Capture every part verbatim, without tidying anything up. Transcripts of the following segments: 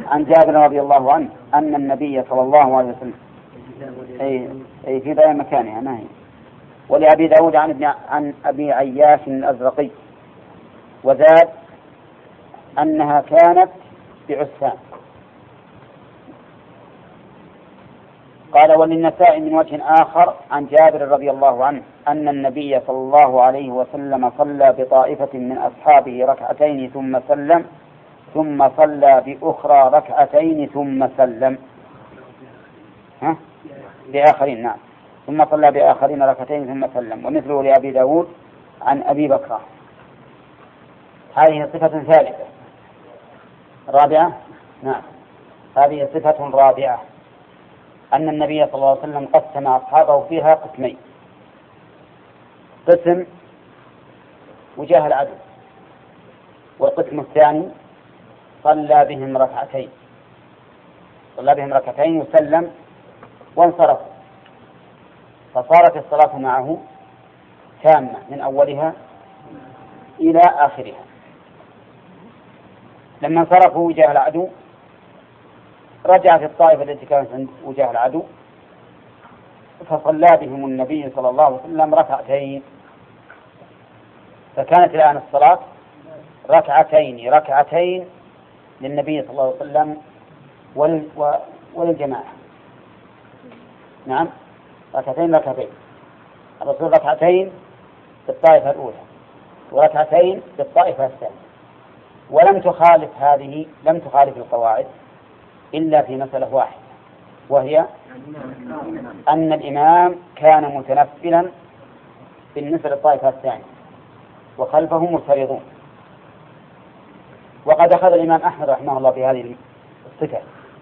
عن جابر رضي الله عنه أن النبي صلى الله عليه وسلم أي, أي في بيان مكانها ما هي. ولأبي داود عن, ابن عن أبي عياش الأزرقي وزاد أنها كانت بعسفان. قال وللنساء من وجه آخر عن جابر رضي الله عنه أن النبي صلى الله عليه وسلم صلى بطائفة من أصحابه ركعتين ثم سلم ثم صلى بأخرى ركعتين ثم سلم. ها؟ بآخرين نعم ثم صلى بآخرين ركعتين ثم سلم. ومثله لأبي داود عن أبي بكر. هذه صفة ثالثة. رابعة نعم هذه صفة رابعة أن النبي صلى الله عليه وسلم قسم أصحابه فيها قسمين. قسم وجاه العدو والقسم الثاني صلى بهم ركعتين صلى بهم ركعتين وسلم وانصرف، فصارت الصلاة معه تامة من أولها إلى آخرها. لما انصرفوا وجاه العدو رجعت الطائفة التي كانت وجاه العدو فصلى بهم النبي صلى الله عليه وسلم ركعتين، فكانت الآن الصلاة ركعتين ركعتين للنبي صلى الله عليه وسلم وللجماعة. نعم ركعتين ركعتين الرسول ركعتين بالطائفة الأولى وركعتين بالطائفة الثانية. ولم تخالف هذه لم تخالف القواعد إلا في مسألة واحدة، وهي أن الإمام كان متنفلا بالنسبة للطائفة الثانية وخلفه مفترضون. وقد أخذ الإمام أحمد رحمه الله في هذه الصفة،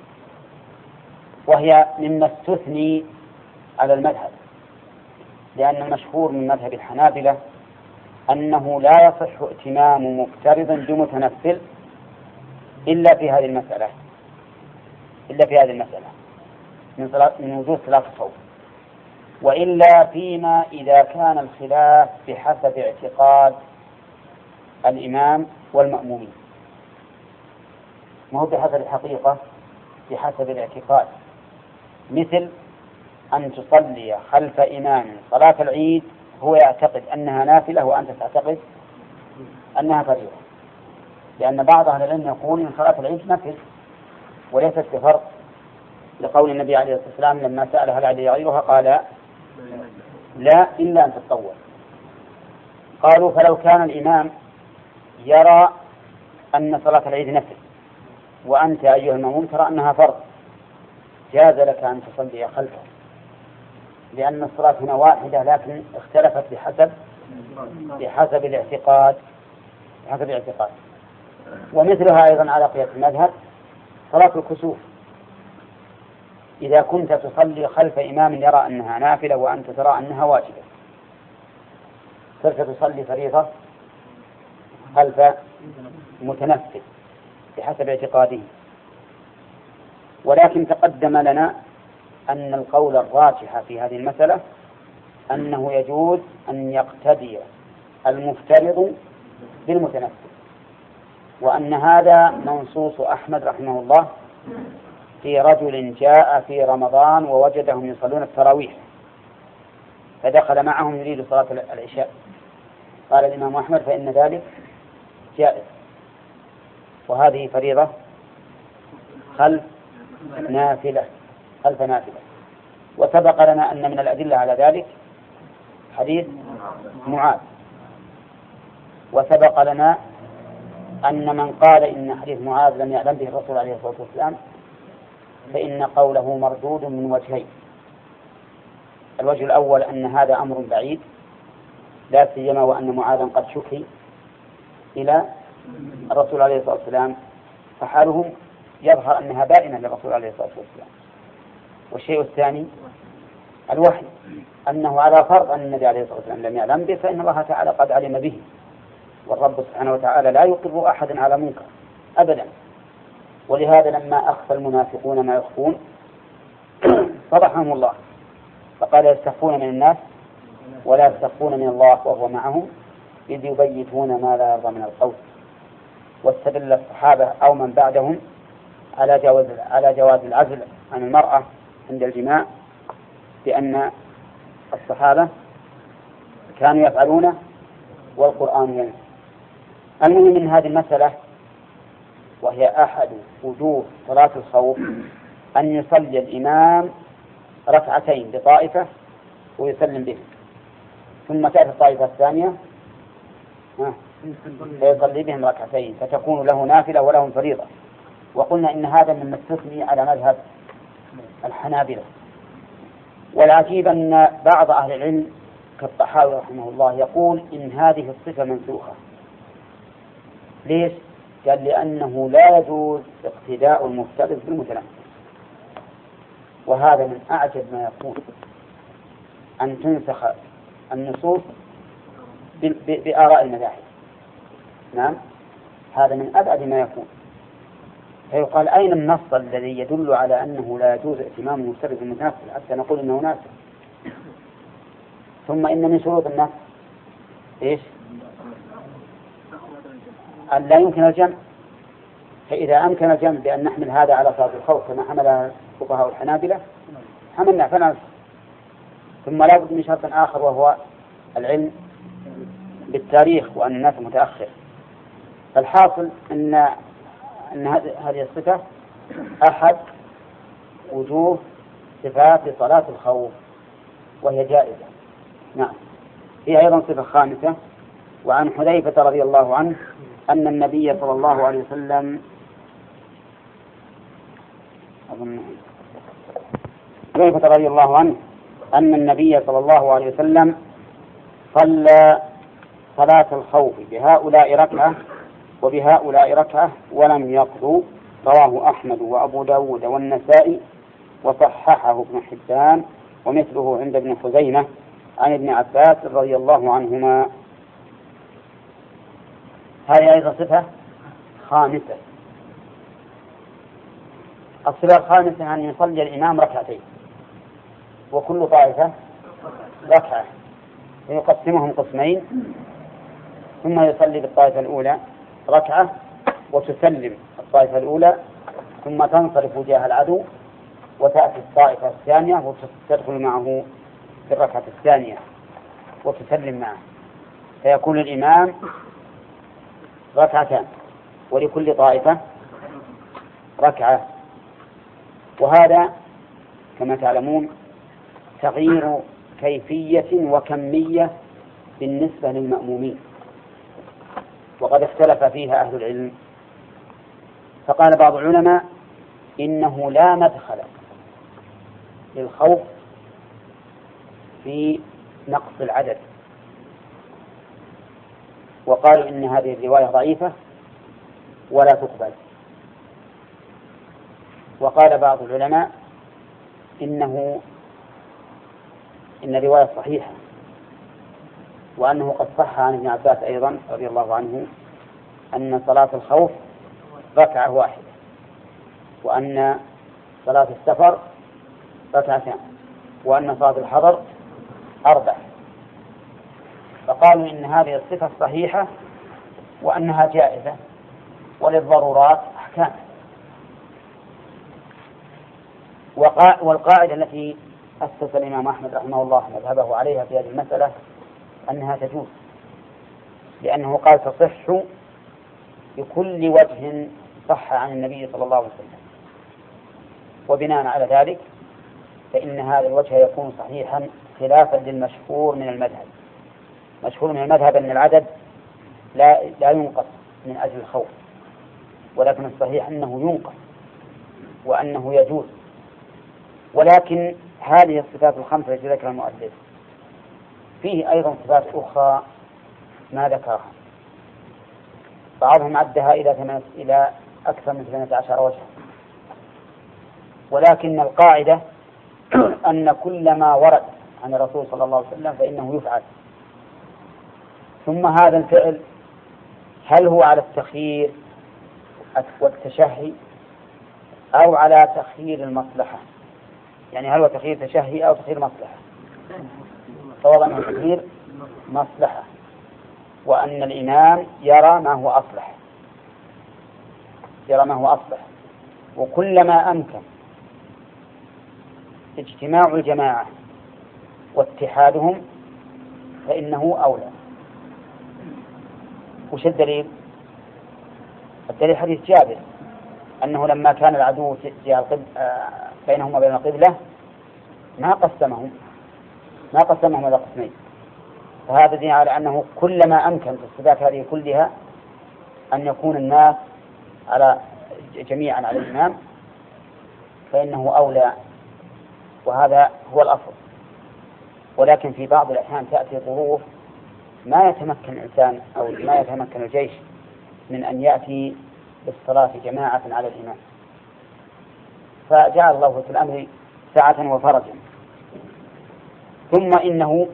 وهي مما استثني على المذهب، لأن المشهور من مذهب الحنابلة أنه لا يصح ائتمام مفترض بمتنفل إلا في هذه المسألة إلا في هذه المسألة من, صلاة من وجود صلاة الخوف، وإلا فيما إذا كان الخلاف بحسب اعتقاد الإمام والمأمومين، ما هو بحسب الحقيقة بحسب الاعتقاد. مثل أن تصلي خلف إمام صلاة العيد هو يعتقد أنها نافلة وأنت تعتقد أنها فريضة، لأن بعض أهل العلم يقول إن صلاة العيد نفل وليست بفرض، لقول النبي عليه الصلاة والسلام لما سأل هل علي غيرها قال لا إلا أن تتطوع. قالوا فلو كان الإمام يرى أن صلاة العيد نفل وأنت أيها المأموم ترى أنها فرض جاز لك أن تصلي خلفه، لأن الصلاة هنا واحدة لكن اختلفت بحسب بحسب الاعتقاد بحسب الاعتقاد. ومثلها أيضا على قياس المذهب صلاة الكسوف، إذا كنت تصلي خلف إمام يرى أنها نافلة وأنت ترى أنها واجبة صرت تصلي فريضة خلف متنفل بحسب اعتقاده. ولكن تقدم لنا أن القول الراجح في هذه المسألة أنه يجوز أن يقتدي المفترض بالمتنفل، وأن هذا منصوص أحمد رحمه الله في رجل جاء في رمضان ووجدهم يصلون التراويح فدخل معهم يريد صلاة العشاء، قال الإمام أحمد فإن ذلك جائز، وهذه فريضة خلف نافلة خلف نافلة. وسبق لنا أن من الأدلة على ذلك حديث معاذ، وسبق لنا أن من قال إن حديث معاذ لم يعلم به الرسول عليه الصلاة والسلام فإن قوله مردود من وجهين. الوجه الأول أن هذا أمر بعيد لا سيما وأن معاذا قد شكي إلى الرسول عليه الصلاة والسلام، فحالهم يظهر أنها بائنة للرسول عليه الصلاة والسلام. والشيء الثاني الوحي، أنه على فرض أن النبي عليه الصلاة والسلام لم يعلم به فإن الله تعالى قد علم به، والرب سبحانه وتعالى لا يقر أحد على منكر أبدا. ولهذا لما أخفى المنافقون ما يخفون فضحهم الله فقال يستخفون من الناس ولا يستخفون من الله وهو معهم إذ يبيتون ما لا يرضى من القول. واستدل الصحابة أو من بعدهم على جواز على جواز العزل عن المرأة عند الجماع بأن الصحابة كانوا يفعلونه والقرآن ينزل. المهم من هذه المسألة، وهي أحد وجوه صلاة الخوف، أن يصلي الإمام ركعتين بطائفة ويسلم به، ثم تأتي الطائفة الثانية فيصلي بهم ركعتين، فتكون له نافلة ولهم فريضة. وقلنا إن هذا مما استثني على مذهب الحنابلة. والعجيب أن بعض أهل العلم كالطحاوي رحمه الله يقول إن هذه الصفة منسوخة. ليش؟ قال لأنه لا يجوز اقتداء المفترض بالمتنفذ، وهذا من أعجب ما يكون أن تنسخ النصوص بآراء المذاهب. نعم، هذا من أبعد ما يكون. فيقال أين النص الذي يدل على أنه لا يجوز ائتمام المفترض بالمتنفذ حتى نقول إنه ناسخ؟ ثم إن من شروط النص إيش؟ أن لا يمكن الجمع. فإذا أمكن الجمع بأن نحمل هذا على صلاة الخوف كما حمل فقهاء الحنابلة حملنا فنعرف. ثم لا بد من شرط آخر، وهو العلم بالتاريخ وأن الناس متأخر. فالحاصل أن أن هذه الصفة أحد وجوه صفات صلاة الخوف وهي جائزة. نعم. هي أيضا صفة خامسة، وعن حذيفة رضي الله عنه أن النبي صلى الله عليه وسلم أظن حذيفة رضي الله عنه أن النبي صلى الله عليه وسلم صلى صلاة الخوف بهؤلاء ركعة وبهؤلاء ركعة ولم يقضوا. رواه أحمد وأبو داود والنسائي وصححه ابن حبان ومثله عند ابن خزيمة عن ابن عباس رضي الله عنهما. هذه أيضا صفة خامسة. الصفة الخامسة أن يصلي الإمام ركعتين وكل طائفة ركعة، ويقسمهم قسمين، ثم يصلي بالطائفة الأولى ركعة وتسلم الطائفة الأولى، ثم تنصرف وجاه العدو وتأتي الطائفة الثانية وتدخل معه في الركعة الثانية وتسلم معه، فيكون الإمام ركعتان ولكل طائفة ركعة. وهذا كما تعلمون تغيير كيفية وكمية بالنسبة للمأمومين، وقد اختلف فيها أهل العلم. فقال بعض العلماء إنه لا مدخل للخوف في نقص العدد، وقالوا إن هذه الرواية ضعيفة ولا تقبل. وقال بعض العلماء إنه إن الرواية صحيحة، وأنه قد صح عن ابن عباس أيضا رضي الله عنه أن صلاة الخوف ركعة واحدة، وأن صلاة السفر ركعتان، وأن صلاة الحضر أربع. فقالوا إن هذه الصفة صحيحة وأنها جائزة، وللضرورات أحكام. والقاعدة التي أسس الإمام أحمد رحمه الله مذهبه عليها في هذه المسألة أنها تجوز، لأنه قال تصح بكل وجه صح عن النبي صلى الله عليه وسلم. وبناء على ذلك فإن هذا الوجه يكون صحيحا خلافا للمشهور من المذهب. مشهور من المذهب أن العدد لا لا ينقص من أجل الخوف، ولكن الصحيح أنه ينقص وأنه يجوز. ولكن هذه الصفات الخمسة التي ذكرها المؤلف فيه أيضا صفات أخرى ما ذكرها، بعضهم عدها إلى إلى أكثر من ثمانية عشر وجها. ولكن القاعدة أن كل ما ورد عن الرسول صلى الله عليه وسلم فإنه يفعل. ثم هذا الفعل هل هو على التخيير والتشهي أو على تخيير المصلحة؟ يعني هل هو تخيير تشهي أو تخيير مصلحة؟ صواب أنه تخيير مصلحة، وأن الإمام يرى ما هو أصلح يرى ما هو أصلح وكلما أمكن اجتماع الجماعة واتحادهم فإنه أولى. وش الدليل؟ الدليل حديث جابر أنه لما كان العدو بينهم وبين القبلة ما قسمهم ما قسمهم إلى قسمين. فهذا دليل على أنه كلما أمكن في الصفات هذه كلها أن يكون الناس على جميعا على الإمام فإنه أولى، وهذا هو الأصل. ولكن في بعض الأحيان تأتي ظروف ما يتمكن الإنسان أو ما يتمكن الجيش من أن يأتي بالصلاة جماعة على الإمام، فجعل الله في الأمر سعة وفرجا. ثم إنه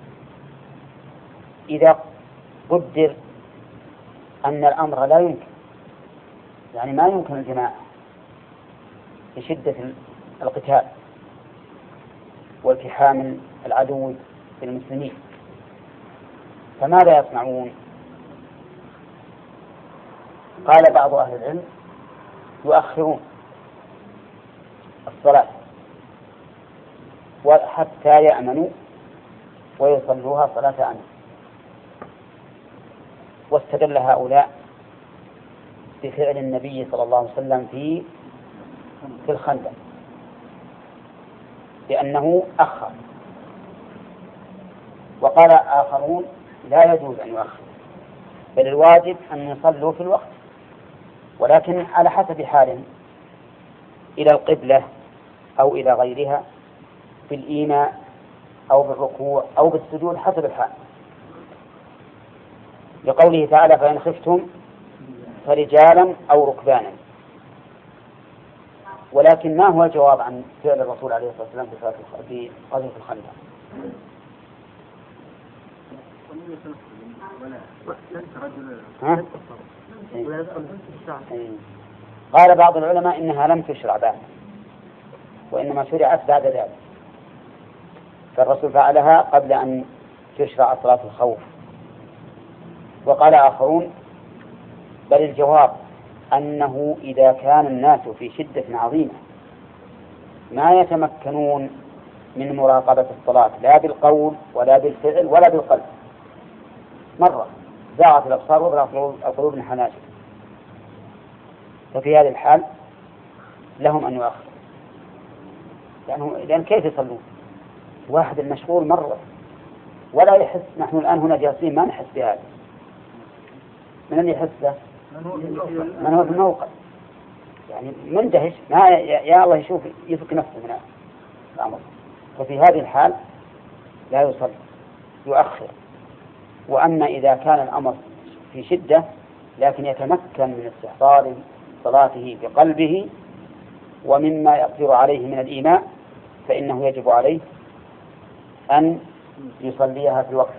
إذا قدر أن الأمر لا يمكن، يعني ما يمكن الجماعة لشدة القتال والتحام العدو بالمسلمين، فماذا يصنعون؟ قال بعض أهل العلم يؤخرون الصلاة حتى يأمنوا ويصلوها صلاة أمن. واستدل هؤلاء بفعل النبي صلى الله عليه وسلم في في الخندق لأنه أخر. وقال آخرون لا يجوز أن يؤخر، بل الواجب أن يصلوا في الوقت، ولكن على حسب حالهم إلى القبلة أو إلى غيرها، بالإيماء أو بالركوع أو بالسجود حسب الحال، لقوله تعالى فإن خفتم فرجالا أو ركبانا. ولكن ما هو الجواب عن فعل الرسول عليه الصلاة والسلام في قضية الخندق؟ قال بعض العلماء إنها لم تشرع بعد، وإنما شرعت بعد ذلك، فالرسول فعلها قبل أن تشرع صلاة الخوف. وقال آخرون بل الجواب أنه إذا كان الناس في شدة عظيمة ما يتمكنون من مراقبة الصلاة لا بالقول ولا بالفعل ولا بالقلب، مرة زاغت الأبصار وبلغت القلوب الحناجر، ففي هذه الحال لهم أن يؤخروا، لأنه لأن كيف يصلون؟ واحد المشغول مرة ولا يحس. نحن الآن هنا جالسين ما نحس بهذا، من اللي يحسه؟ من هو في الموقع، يعني مندهش ما يا الله يشوف يفك نفسه من الأمر. ففي هذه الحال لا يصلي، يؤخر. وأما إذا كان الأمر في شدة لكن يتمكن من استحضار صلاته بقلبه ومما يقدر عليه من الإيمان فإنه يجب عليه أن يصليها في الوقت.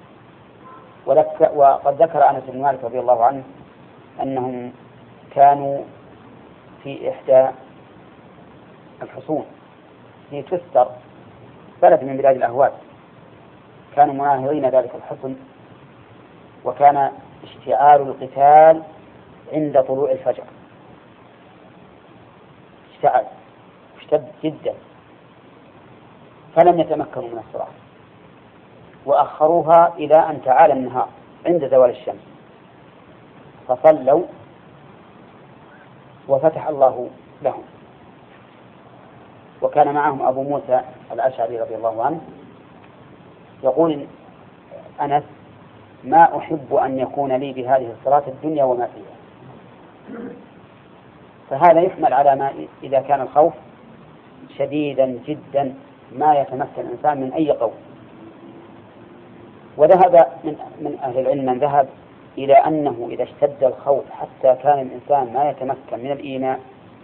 وقد ذكر أنس بن مالك رضي الله عنه أنهم كانوا في إحدى الحصون في تستر، بلد من بلاد الأهواز، كانوا مناهضين ذلك الحصن، وكان اشتعال القتال عند طلوع الفجر، اشتعل اشتد جدا، فلم يتمكنوا من الصلاة وأخروها إلى أن تعالى النهار عند زوال الشمس، فصلوا وفتح الله لهم. وكان معهم أبو موسى الأشعري رضي الله عنه يقول أنس ما أحب أن يكون لي بهذه الصلاة الدنيا وما فيها. فهذا يحمل على ما إذا كان الخوف شديدا جدا ما يتمكن الإنسان من أي قول. وذهب من, من أهل العلم من ذهب إلى أنه إذا اشتد الخوف حتى كان الإنسان ما يتمكن من الإيمان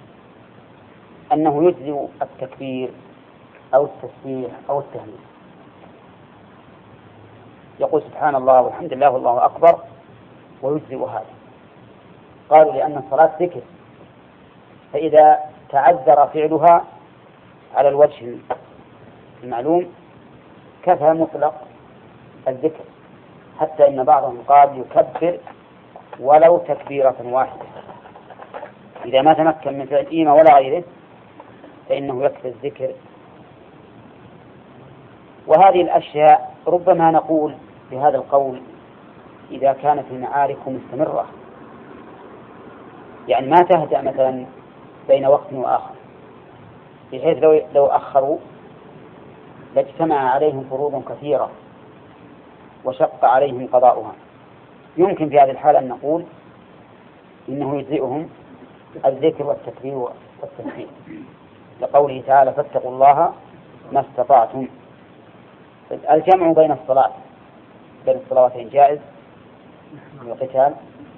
أنه يجزئ التكبير أو التسبيح أو التهليل، يقول سبحان الله والحمد لله والله أكبر ويجزئ هذا. قالوا لأن الصلاة ذكر، فإذا تعذر فعلها على الوجه المعلوم كفى مطلق الذكر، حتى إن بعضهم قال يكبر ولو تكبيرة واحدة، إذا ما تمكن من فعل إيمة ولا غيره فإنه يكفي الذكر. وهذه الأشياء ربما نقول بهذا القول إذا كانت المعارك مستمرة، يعني ما تهدأ مثلا بين وقت وآخر، بحيث لو لو أخروا لاجتمع عليهم فروض كثيرة وشق عليهم قضاؤها. يمكن في هذه الحالة أن نقول إنه يجزئهم الذكر والتكبير والتسبيح، لقوله تعالى فاتقوا الله ما استطعتم. الجمع بين الصلاة بين الصلواتين جائز، والقتال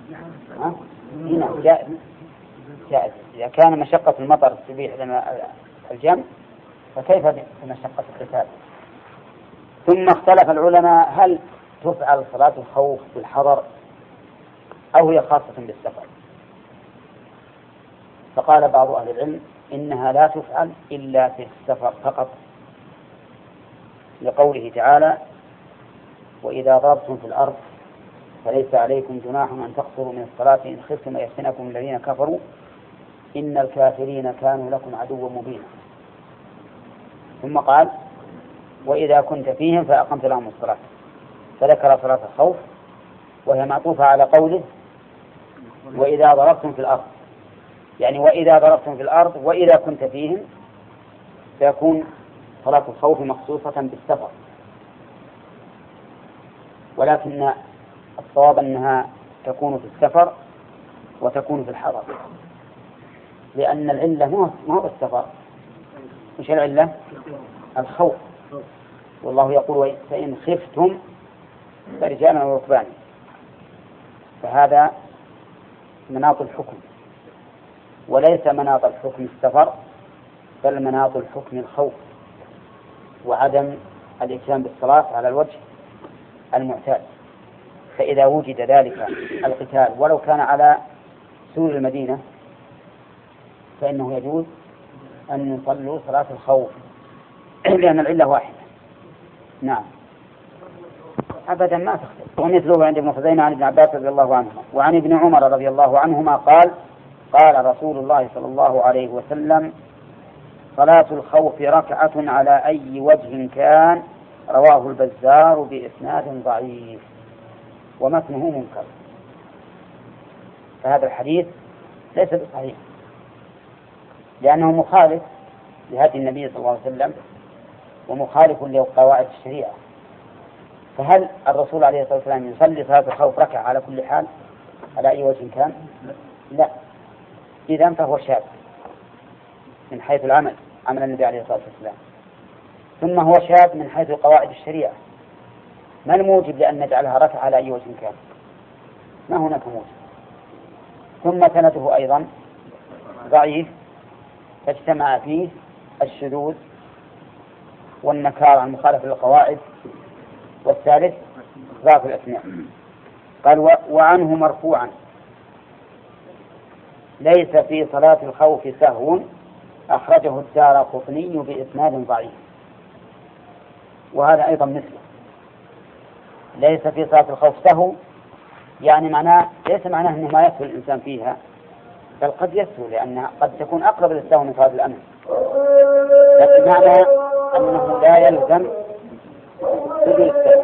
هنا جائز جائز إذا كان مشقة المطر تبيح لنا الجمع، فكيف بمشقة القتال؟ ثم اختلف العلماء هل تفعل صلاة الخوف بالحضر أو هي خاصة بالسفر؟ فقال بعض أهل العلم إنها لا تفعل إلا في السفر فقط، لقوله تعالى وإذا ضربتم في الأرض فليس عليكم جناح أن تقصروا من الصلاة إن خفتم أن يفتنكم الذين كفروا إن الكافرين كانوا لكم عدوا مبينا. ثم قال وإذا كنت فيهم فأقمت لهم الصلاة، فذكر صلاة الخوف وهي معطوفة على قوله وإذا ضربتم في الأرض، يعني وإذا ضربتم في الأرض وإذا كنت فيهم فيكون صلاة الخوف مخصوصة بالسفر. ولكن الصواب أنها تكون في السفر وتكون في الحضر، لأن العلة ما هو السفر. مش العلة الخوف، والله يقول فإن خفتم فرجالا وركبانا، فهذا مناط الحكم وليس مناط الحكم السفر، بل مناط الحكم الخوف وعدم الإتيان بالصلاة على الوجه المعتاد. فإذا وجد ذلك القتال ولو كان على سور المدينة فإنه يجوز أن يصلوا صلاة الخوف لأن العلة واحدة. نعم أبدا ما تختلف. ومثله عند ابن خزيمة عن ابن عباس رضي الله عنهما وعن ابن عمر رضي الله عنهما قال قال رسول الله صلى الله عليه وسلم صلاة الخوف ركعة على أي وجه كان، رواه البزار بإسناد ضعيف ومتنه منكر. فهذا الحديث ليس بصحيح لأنه مخالف لهدي النبي صلى الله عليه وسلم ومخالف لقواعد الشريعة. فهل الرسول عليه الصلاة والسلام يصلي صلاة الخوف ركعة على كل حال على أي وجه كان؟ لا. إذن فهو شاذ من حيث العمل عمل النبي عليه الصلاة والسلام، ثم هو شاذ من حيث قواعد الشريعة. ما الموجب لأن نجعلها ركعة على أي وجه كان؟ ما هناك موجب. ثم سنده أيضا ضعيف فاجتمع فيه الشذوذ والنكار عن مخالفة للقواعد، والثالث ضعف الأسماء. قال وعنه مرفوعا ليس في صلاة الخوف سهو، أخرجه الدارقطني بإسناد ضعيف. وهذا أيضا مثله ليس في صلاة الخوف سهو، يعني معناه ليس معناه أنه ما يسهل الإنسان فيها، بل قد يسهل لأنها قد تكون أقرب للسهو من صلاة الأمن، لكن معنى أنه لا يلزم سجود السهو،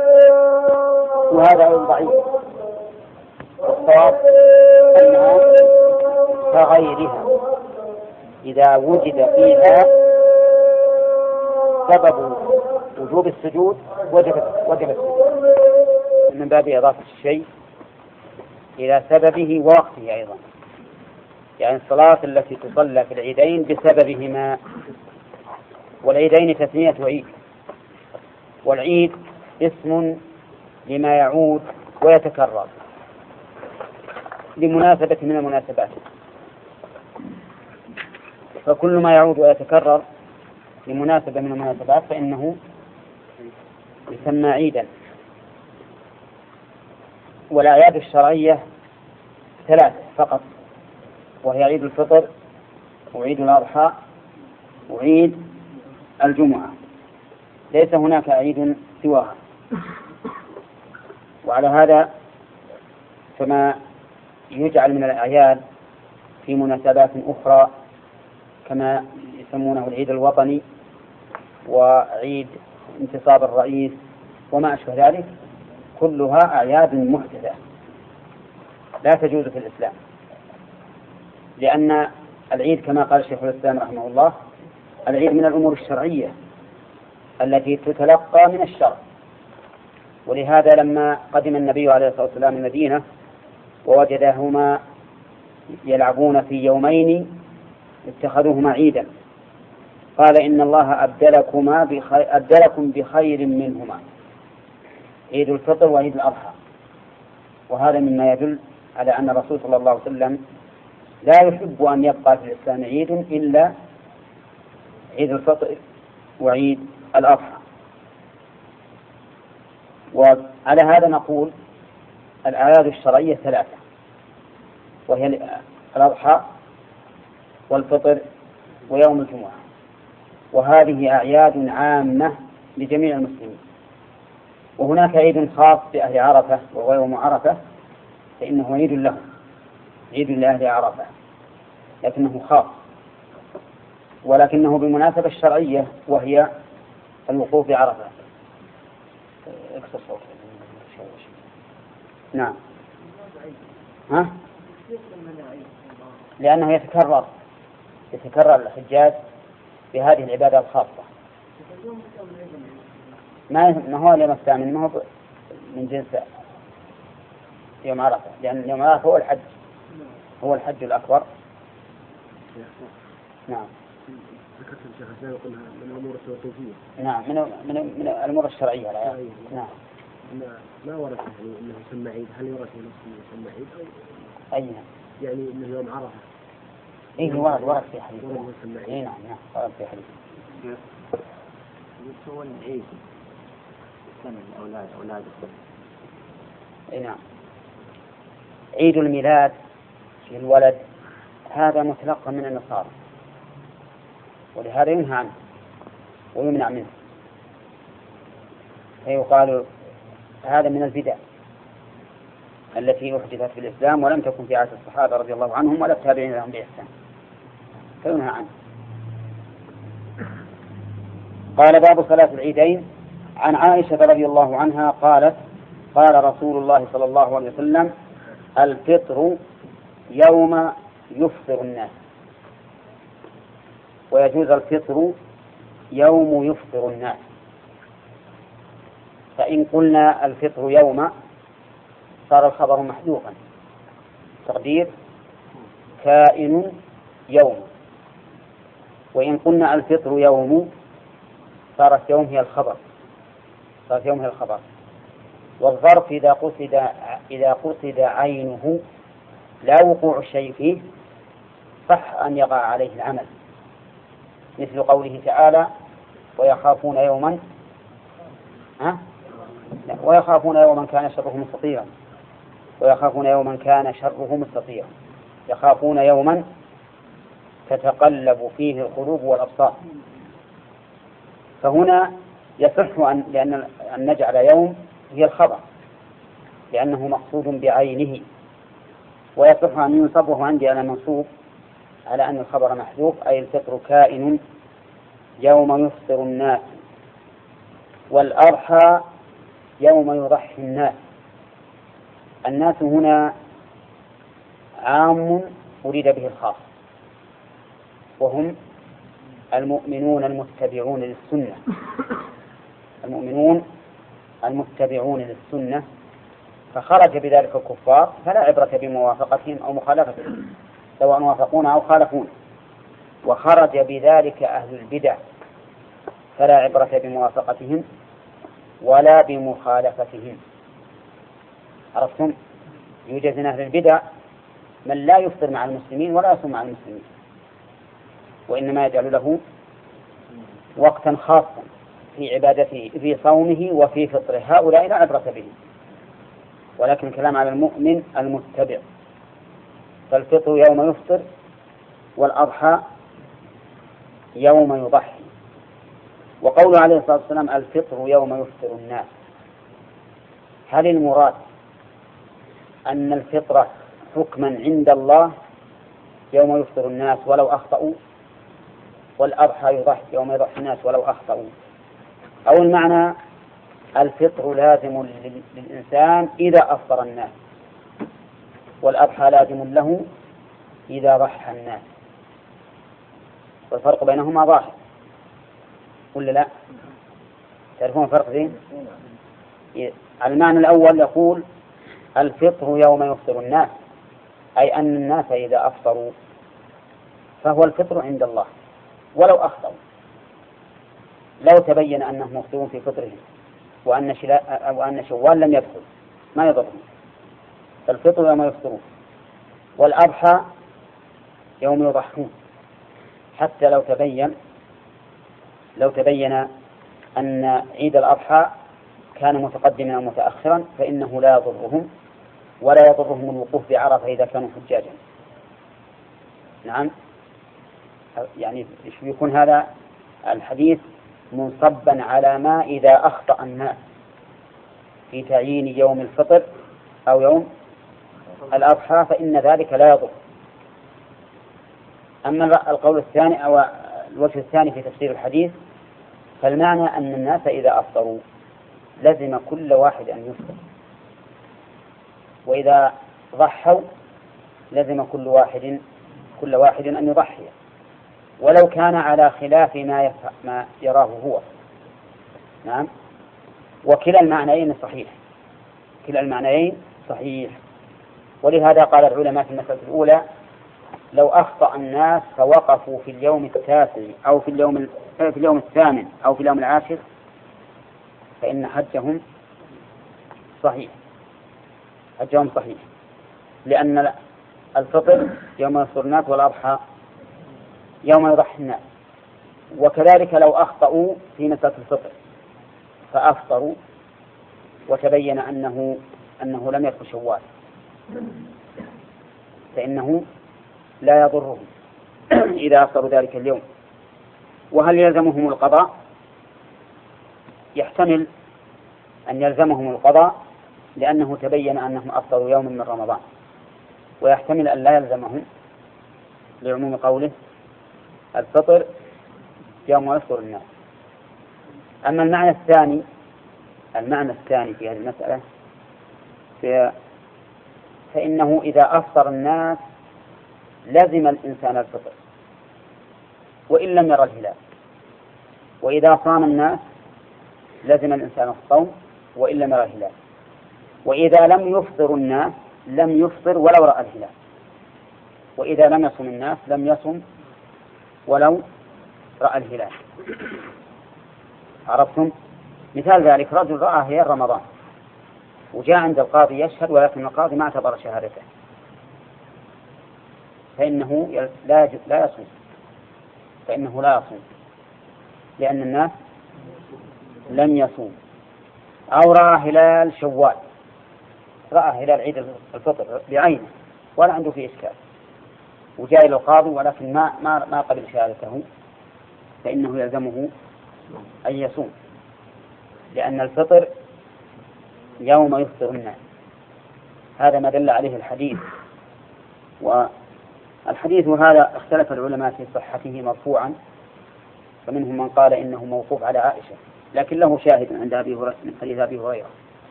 وهذا أيضا ضعيف. والصواب أنها كغيرها إذا وجد فيها سبب وجوب السجود وجب وجب السجود، من باب إضافة الشيء إلى سببه ووقته أيضا. يعني الصلاة التي تصلى في العيدين بسببهما، والعيدين تسمية عيد، والعيد اسم لما يعود ويتكرر لمناسبة من المناسبات، فكل ما يعود ويتكرر لمناسبة من المناسبات فإنه يسمى عيدا. والأعياد الشرعية ثلاث فقط، وهي عيد الفطر وعيد الأضحى وعيد الجمعة، ليس هناك عيد سواها. وعلى هذا فما يجعل من الأعياد في مناسبات أخرى كما يسمونه العيد الوطني وعيد انتصاب الرئيس وما أشبه ذلك، كلها أعياد محدثة لا تجوز في الإسلام، لأن العيد كما قال شيخ الإسلام رحمه الله العيد من الأمور الشرعية التي تتلقى من الشرع. ولهذا لما قدم النبي عليه الصلاة والسلام المدينة ووجدهما يلعبون في يومين اتخذوهما عيدا قال إن الله أبدلكما بخير أبدلكم بخير منهما، عيد الفطر وعيد الأضحى. وهذا مما يدل على أن الرسول صلى الله عليه وسلم لا يحب أن يبقى في الإسلام عيد إلا عيد الفطر وعيد الأضحى. وعلى هذا نقول الأعياد الشرعية ثلاثة، وهي الأضحى والفطر ويوم الجمعة، وهذه أعياد عامة لجميع المسلمين. وهناك عيد خاص بأهل عرفة وهو يوم عرفة، فإنه عيد لهم، عيد لأهل عرفة لكنه خاص، ولكنه بالمناسبة الشرعية وهي الوقوف بعرفة. اكسر صوتك. نعم. ها؟ لأنه يتكرر يتكرر الحجاج بهذه العبادة الخاصة. ما هو اليوم الثامن، ما هو من جنس يوم عرفة، لأن يوم عرفة هو الحج، هو الحج الأكبر. نعم. ذكرت الشيخ الإسلام يقولها من الأمور التوقيفية. نعم، من من من الأمور الشرعية. نعم. ما ورد يعني إنه يسمى عيد، هل ورد نفسه يسمى عيد أو أي يعني إنه يوم عرفة؟ إيه ورد ورد في حديث. ورد يسمى عيد. إيه نعم نعم ورد في حديث. يسوون عيد سنة الأولاد أولاد السنة. إيه نعم. عيد الميلاد للولد هذا متلقى من النصارى، ولهذا ينهى عنه ويمنع منه، فيقال هذا من البدع التي أحدثت في الإسلام ولم تكن في عهد الصحابة رضي الله عنهم ولا التابعين لهم بإحسان، فينهى عنه. قال باب صلاة العيدين. عن عائشة رضي الله عنها قالت قال رسول الله صلى الله عليه وسلم الفطر يوم يفطر الناس، ويجوز الفطر يوم يفطر الناس. فإن قلنا الفطر يوم صار الخبر محذوفا، تقدير كائن يوم. وإن قلنا الفطر يوم صارت يوم هي الخبر، صارت يوم هي الخبر. والظرف إذا قصد إذا قصد عينه لا وقوع الشيء فيه صح أن يقع عليه العمل، مثل قوله تعالى ويخافون يوما ها؟ ويخافون يوما كان شره مستطيرا، ويخافون يوما كان شره مستطيرا، يخافون يوما تتقلب فيه القلوب والأبصار. فهنا يصح أن لأن أن نجعل يوم هي الخبر لأنه مقصود بعينه، ويصح أن ينصبه عندي أنا منصوب على أن الخبر محذوف، أي الفطر كائن يوم يفطر الناس، والأضحى يوم يضحي الناس. الناس هنا عام أريد به الخاص، وهم المؤمنون المتبعون للسنة، المؤمنون المتبعون للسنة، فخرج بذلك الكفار فلا عبرة بموافقتهم أو مخالفتهم سواء وافقون أو خالفون، وخرج بذلك أهل البدع فلا عبرة بموافقتهم ولا بمخالفتهم. عرفتم؟ يوجد من أهل البدع من لا يفطر مع المسلمين ولا يصوم مع المسلمين، وإنما يجعل له وقتا خاصا في عبادته في صومه وفي فطره، هؤلاء لا عبرة به. ولكن الكلام على المؤمن المتبع، فالفطر يوم يفطر والأضحى يوم يضحي. وقوله عليه الصلاة والسلام الفطر يوم يفطر الناس، هل المراد أن الفطرة حكما عند الله يوم يفطر الناس ولو أخطأوا، والأضحى يضحي يوم يضحي الناس ولو أخطأوا. أو المعنى الفطر لازم للإنسان إذا أفطر الناس، والأضحى لازم له إذا ضحى الناس، والفرق بينهما ظاهر ولا لا؟ تعرفون الفرق ذي؟ على المعنى الأول يقول الفطر يوم يفطر الناس، أي أن الناس إذا أفطروا فهو الفطر عند الله ولو أخطأوا، لو تبين أنهم مفطرون في فطرهم وأن شلا وأن شوال لم يدخل ما يضرهم، فالفطر يوم يفطرون. والأضحى يوم يضحون، حتى لو تبين لو تبين أن عيد الأضحى كان متقدما أو متأخرا فإنه لا يضرهم، ولا يضرهم الوقوف بعرفة إذا كانوا حجاجا. نعم، يعني يكون هذا الحديث منصبا على ما إذا أخطأ الناس في تعيين يوم الفطر أو يوم الأضحى فإن ذلك لا يضر. أما القول الثاني أو الوجه الثاني في تفسير الحديث فالمعنى أن الناس إذا أفطروا لزم كل واحد أن يفطر، وإذا ضحوا لزم كل واحد كل واحد أن يضحي ولو كان على خلاف ما ما يراه هو. نعم، وكلا المعنيين صحيح، كلا المعنيين صحيح. ولهذا قال العلماء في المسألة الأولى لو أخطأ الناس فوقفوا في اليوم التاسع أو في اليوم في اليوم الثامن أو في اليوم العاشر فإن حجهم صحيح، حجهم صحيح، لأن الفطر يوم يفطر الناس والأضحى يوم يضحي الناس. وكذلك لو أخطأوا في مسألة الفطر فأفطروا وتبين أنه أنه لم يدخل شوال فإنه لا يضرهم إذا أفطروا ذلك اليوم. وهل يلزمهم القضاء؟ يحتمل أن يلزمهم القضاء لأنه تبين أنهم أفطروا يوم من رمضان، ويحتمل أن لا يلزمهم لعموم قوله الفطر يوم يفطر الناس. أما المعنى الثاني المعنى الثاني في هذه المسألة فإنه إذا أفطر الناس لزم الإنسان الفطر وإن لم يرى الهلال، وإذا صام الناس لزم الإنسان الصوم وإن لم يرى الهلال، وإذا لم يفطر الناس لم يفطر ولو رأى الهلال، وإذا لم يصم الناس لم يصم ولو رأى الهلال. عرفتم؟ مثال ذلك رجل رأى هلال رمضان وجاء عند القاضي يشهد ولكن القاضي ما اعتبر شهادته فإنه لا لا يصوم فإنه لا يصوم لأن الناس لم يصوم. أو رأى هلال شوال، رأى هلال عيد الفطر بعينه ولا عنده فيه إشكال وجاء إلى القاضي ولكن ما ما ما قبل شهادته فإنه يلزمه أن يصوم، لأن الفطر يوم يفطر الناس. هذا ما دل عليه الحديث. والحديث هذا اختلف العلماء في صحته مرفوعا، فمنهم من قال إنه موقوف على عائشة لكن له شاهد عند أبي هريرة من حديث أبي هريرة.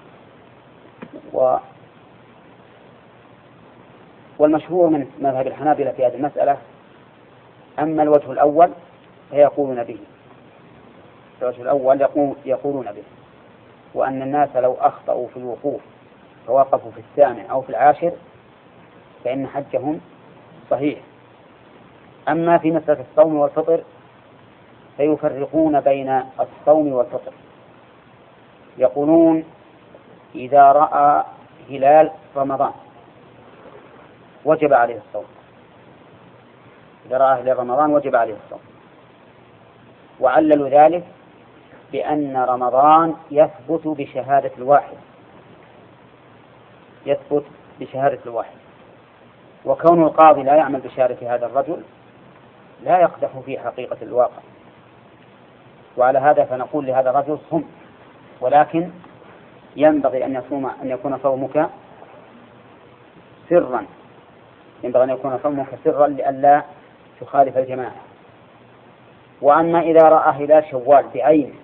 و والمشهور من مذهب الحنابلة في هذه المسألة أما الوجه الأول فيقولون به الوجه الأول يقولون به وأن الناس لو أخطأوا في الوقوف فوقفوا في الثامن أو في العاشر فإن حجهم صحيح. أما في مسألة الصوم والفطر فيفرقون بين الصوم والفطر، يقولون إذا رأى هلال رمضان وجب عليه الصوم، إذا رأى هلال رمضان وجب عليه الصوم، وعللوا ذلك بأن رمضان يثبت بشهادة الواحد يثبت بشهادة الواحد وكون القاضي لا يعمل بشهادة هذا الرجل لا يقدح في حقيقة الواقع. وعلى هذا فنقول لهذا الرجل صم، ولكن ينبغي أن يصوم أن يكون صومك سرا ينبغي أن يكون صومك سرا لئلا تخالف الجماعة. وأما إذا رأى هلال شوال بعينه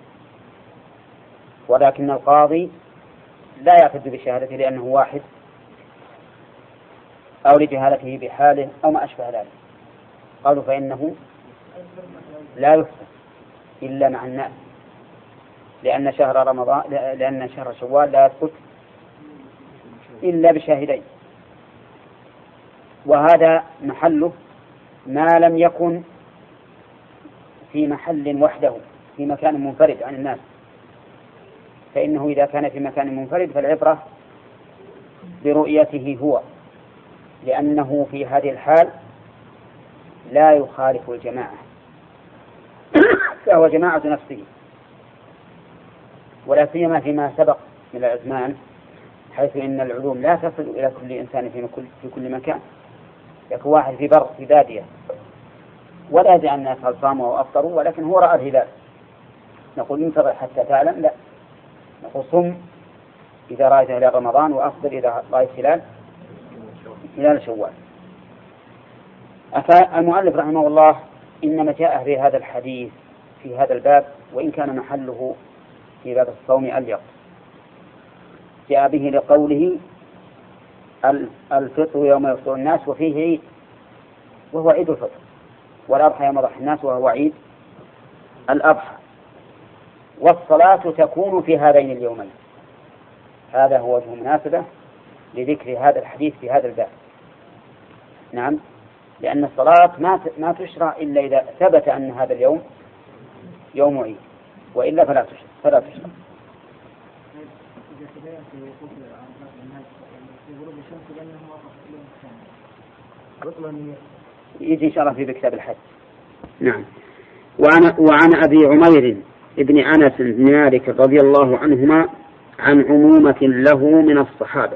ولكن القاضي لا يعتد بشهادته لأنه واحد أو لجهالته بحاله أو ما أشبه ذلك، قالوا فإنه لا يفطر إلا مع الناس، لأن شهر رمضان لأن شهر شوال لا يثبت إلا بشاهدين. وهذا محله ما لم يكن في محل وحده في مكان منفرد عن الناس، فإنه إذا كان في مكان منفرد فالعبرة برؤيته هو، لأنه في هذه الحال لا يخالف الجماعة فهو جماعة نفسه. ولا سيما فيما سبق من الأزمان، حيث إن العلوم لا تصل إلى كل إنسان في كل, في كل مكان. يكون واحد في بر في بادية ولا يدري أن الناس هل صاموا أو أفطروا، ولكن هو رأى الهلال، نقول انتظر حتى تعلم؟ لا، نقول صم إذا رأيت هلال رمضان وأفطر إذا رأيت هلال هلال شوال. المؤلف رحمه الله إنما جاء في هذا الحديث في هذا الباب، وإن كان محله في باب الصوم أليق، جاء به لقوله الفطر يوم يفطر الناس وفيه عيد، وهو عيد الفطر، والأضحى يوم يضحي الناس وهو عيد الأضحى، والصلاة تكون في هذين اليومين. هذا هو وجه مناسبة لذكر هذا الحديث في هذا الباب. نعم، لأن الصلاة ما ما تشرع إلا إذا ثبت أن هذا اليوم يوم عيد، وإلا فلا تشرع فلا تشرع. يجي إن شاء الله في كتاب الحج. نعم. وعن وعن أبي عمير ابن أنس بن مالك رضي الله عنهما عن عمومة له من الصحابة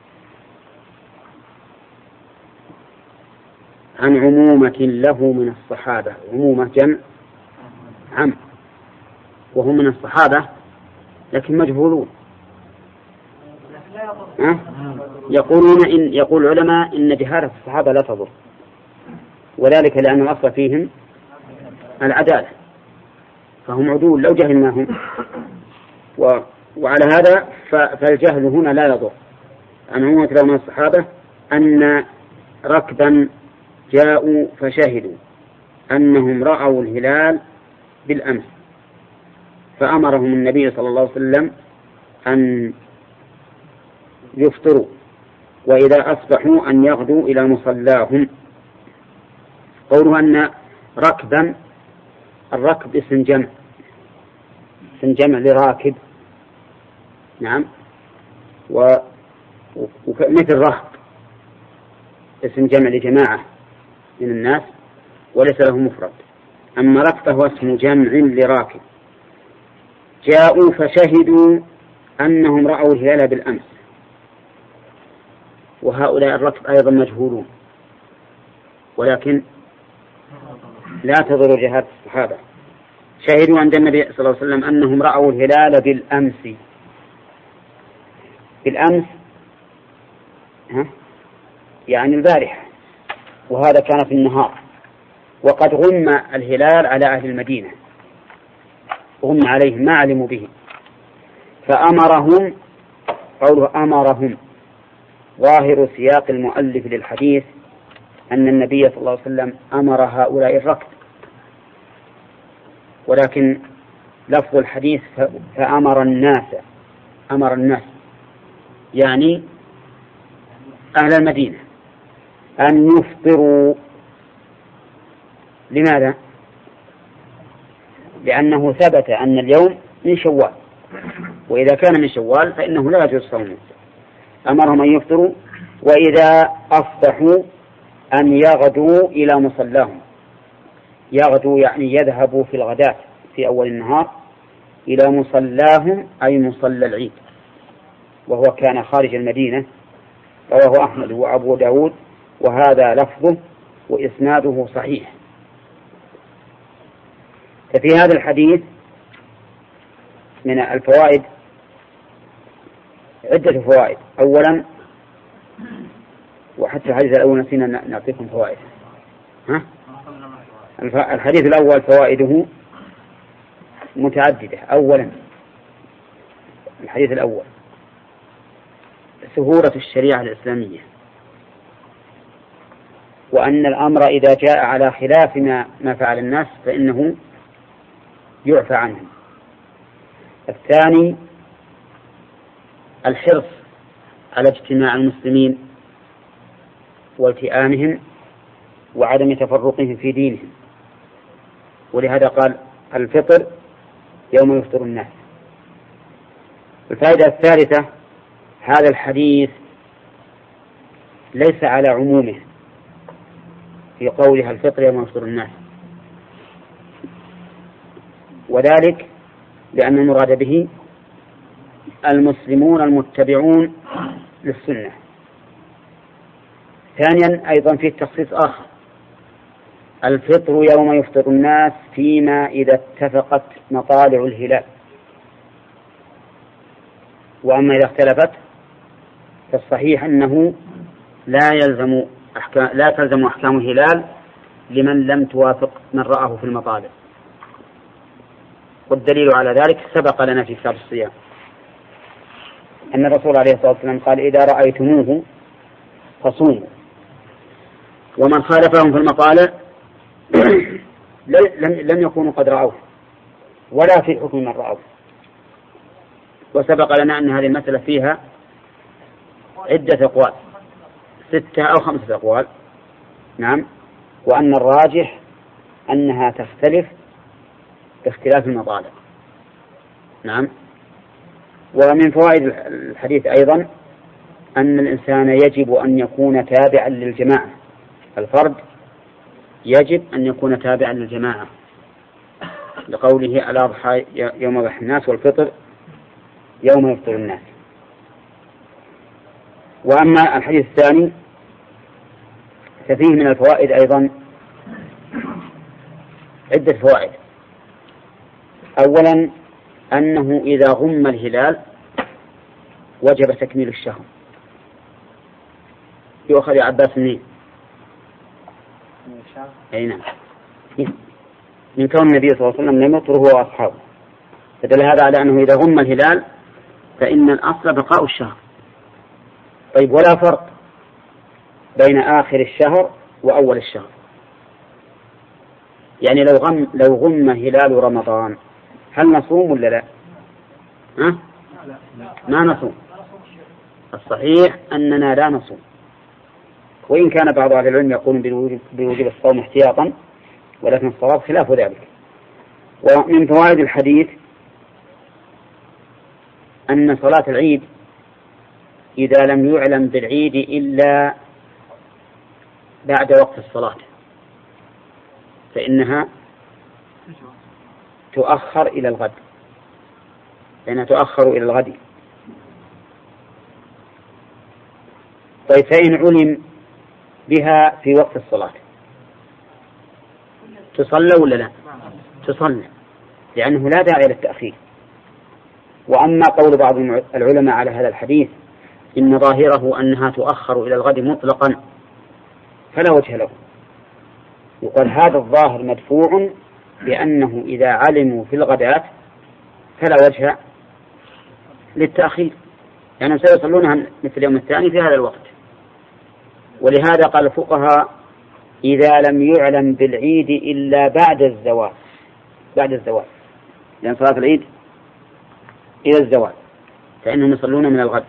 عن عمومة له من الصحابة عمومة جمع عم، وهم من الصحابة لكن مجهولون. أه؟ يقولون إن يقول العلماء إن جهالة الصحابة لا تضر، وذلك لأن الأصل فيهم العدالة، فهم عدول لو جهلناهم، و... وعلى هذا ف... فالجهل هنا لا يضر. عن عمومة له من الصحابة أن ركبا جاءوا فشهدوا أنهم رأوا الهلال بالأمس، فأمرهم النبي صلى الله عليه وسلم أن يفطروا، وإذا أصبحوا أن يغدوا إلى مصلاهم. قوله أن ركبا، الركب اسم جمع، اسم جمع لراكب. نعم. ومثل رهب اسم جمع لجماعة من الناس وليس له مفرد. أما ركب فهو اسم جمع لراكب. جاءوا فشهدوا أنهم رأوا الهلال بالأمس، وهؤلاء الركب أيضا مجهولون، ولكن لا تضر جهات الصحابة. شهدوا عند النبي صلى الله عليه وسلم أنهم رأوا الهلال بالأمس. بالأمس ها؟ يعني البارحة، وهذا كان في النهار، وقد غم الهلال على أهل المدينة، غم عليهم ما علموا به، فأمرهم. قوله أمرهم ظاهر سياق المؤلف للحديث أن النبي صلى الله عليه وسلم أمر هؤلاء الركب، ولكن لفظ الحديث فأمر الناس، أمر الناس يعني أهل المدينة أن يفطروا. لماذا؟ لأنه ثبت أن اليوم من شوال، وإذا كان من شوال فإنه لا يجوز صومه. أمرهم أن يفطروا، وإذا أصبحوا أن يغدوا إلى مصلاهم. يغدوا يعني يذهبوا في الغداة في أول النهار إلى مصلاهم، أي مصلى العيد، وهو كان خارج المدينة. رواه أحمد وأبو داود، وهذا لفظه وإسناده صحيح. ففي هذا الحديث من الفوائد عدة فوائد. أولا وحتى الحديث الأول نسينا نعطيكم فوائد. ها؟ الحديث الأول فوائده متعددة. أولا الحديث الأول سهولة الشريعة الإسلامية، وأن الأمر إذا جاء على خلاف ما, ما فعل الناس فإنه يعفى عنهم. الثاني الحرص على اجتماع المسلمين والتئامهم وعدم تفرقهم في دينهم، ولهذا قال الفطر يوم يفطر الناس. الفائدة الثالثة هذا الحديث ليس على عمومه في قولها الفطر يوم يفطر الناس، وذلك لأن المراد به المسلمون المتبعون للسنة. ثانيا أيضا في تخصيص آخر، الفطر يوم يفطر الناس فيما إذا اتفقت مطالع الهلال، وأما إذا اختلفت فالصحيح أنه لا يلزم أحكام لا تلزم أحكام الهلال لمن لم توافق من رآه في المطالع. والدليل على ذلك سبق لنا في كتاب الصيام أن الرسول عليه الصلاة والسلام قال إذا رأيتموه فصوموا، ومن خالفهم في المطالع لم يكونوا قد رأوه ولا في حكم من رأوه. وسبق لنا أن هذه المسألة فيها عدة أقوال، ستة أو خمسة أقوال. نعم. وأن الراجح أنها تختلف باختلاف المطالع. نعم. ومن فوائد الحديث أيضا أن الإنسان يجب أن يكون تابعا للجماعة، الفرد يجب أن يكون تابعا للجماعة، لقوله الأضحى يوم يضحى الناس والفطر يوم يفطر الناس. وأما الحديث الثاني ففيه من الفوائد أيضا عدة فوائد. أولا أنه إذا غم الهلال وجب تكميل الشهر. يؤخذ يا عباس منين؟ أي نعم، من كون النبي صلى الله عليه وسلم لم يطر هو وأصحابه، فدل هذا على أنه إذا غم الهلال فإن الأصل بقاء الشهر. طيب ولا فرق بين آخر الشهر وأول الشهر؟ يعني لو غم لو غم هلال رمضان هل نصوم ولا لا؟ ها؟ ما نصوم. الصحيح أننا لا نصوم، وإن كان بعض أهل العلم يقولون بوجوب الصوم احتياطا، ولكن الصواب خلاف ذلك. ومن فوائد الحديث أن صلاة العيد إذا لم يعلم بالعيد إلا بعد وقت الصلاة فإنها تؤخر إلى الغد، فإنها تؤخر إلى الغد. طيب فإن علم بها في وقت الصلاة تصلى ولا لا؟ تصلى، لأنه لا داعي للتأخير. وأما قول بعض العلماء على هذا الحديث إن ظاهره أنها تؤخر إلى الغد مطلقا فلا وجه له. يقول هذا الظاهر مدفوع بأنه إذا علموا في الغداة فلا وجه للتأخير، يعني سيصلونها مثل اليوم الثاني في هذا الوقت. ولهذا قال الفقهاء إذا لم يعلم بالعيد إلا بعد الزوال، بعد الزوال، لأن صلاة العيد إلى الزوال فإنهم يصلون من الغد.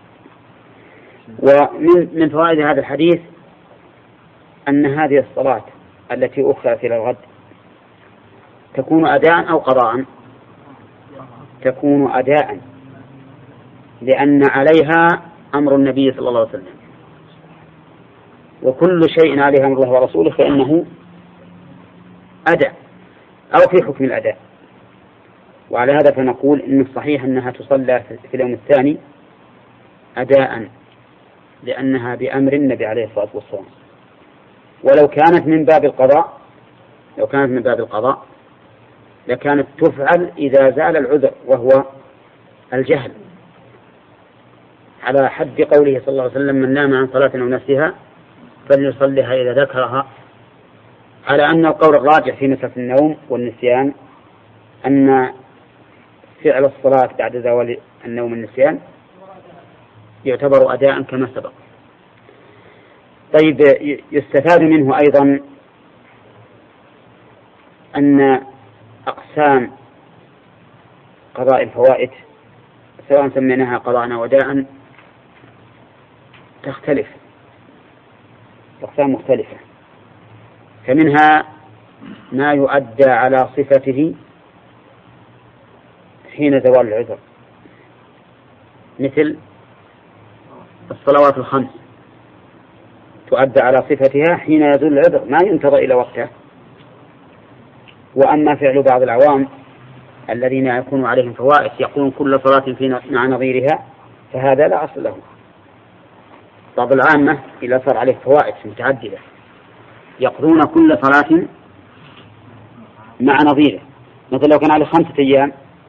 ومن من فوائد هذا الحديث أن هذه الصلاة التي أخرت إلى الغد تكون أداء أو قضاء؟ تكون أداء، لأن عليها أمر النبي صلى الله عليه وسلم، وكل شيء عليها أمر الله ورسوله فإنه أداء أو في حكم الأداء. وعلى هذا فنقول إن الصحيح أنها تصلى في اليوم الثاني أداء، لأنها بأمر النبي عليه الصلاة والسلام. ولو كانت من باب القضاء لو كانت من باب القضاء لكانت تفعل إذا زال العذر وهو الجهل، على حد قوله صلى الله عليه وسلم من نام عن صلاة أو نسيها فليصليها إذا ذكرها، على أن القول الراجح في مسألة النوم والنسيان أن فعل الصلاة بعد زوال النوم والنسيان يعتبر أداء كما سبق. طيب، يستفاد منه أيضا أن أقسام قضاء الفوائد سواء سميناها قضاء وداء تختلف، أقسام مختلفة، فمنها ما يؤدى على صفته حين زوال العذر، مثل الصلوات الخمس تؤدى على صفتها حين يزول العذر ما ينتظر إلى وقته. وأما فعل بعض العوام الذين يكون عليهم فوائد يقولون كل صلاة في مع نظيرها، فهذا لا أصل له. بعض العامة إذا صار عليه فوائد متعددة يقضون كل صلاة مع نظيره، مثل لو كان عليه خمسة أيام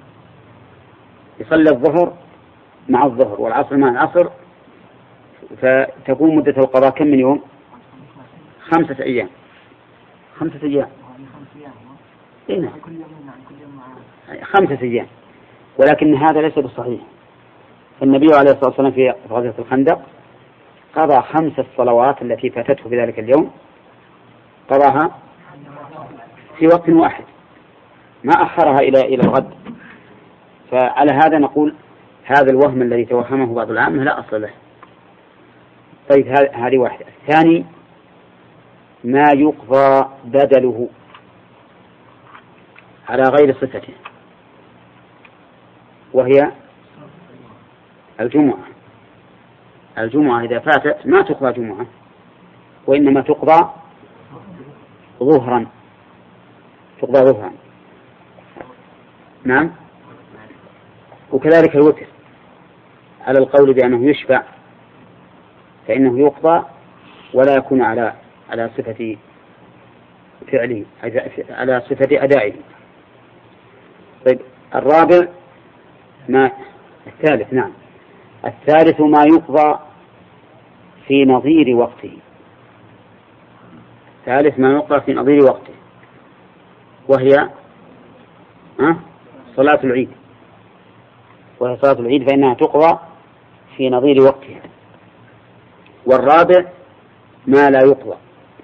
يصلي الظهر مع الظهر والعصر مع العصر، فتكون مدة القضاء كم من يوم؟ خمسة أيام. خمسة أيام إيه؟ خمسة أيام. ولكن هذا ليس بالصحيح. النبي عليه الصلاة والسلام في غزوة الخندق قضى خمس الصلوات التي فاتته في ذلك اليوم قضاها في وقت واحد ما أخرها إلى إلى الغد. فعلى هذا نقول هذا الوهم الذي توهمه بعض العامة لا أصل له. طيب، هذه واحدة. الثاني ما يقضى بدله على غير صفته، وهي الجمعة. الجمعة إذا فاتت ما تقضى جمعة، وإنما تقضى ظهرا تقضى ظهرا نعم. وكذلك الوتر على القول بأنه يشفع فإنه يقضى ولا يكون على على صفة فعله، على صفة أدائه. طيب، الرابع ما الثالث نعم الثالث ما يقضى في نظير وقته. الثالث ما يقضى في نظير وقته، وهي أه؟ صلاة العيد. وهي صلاة العيد فإنها تقضى في نظير وقتها. والرابع ما لا يقضى،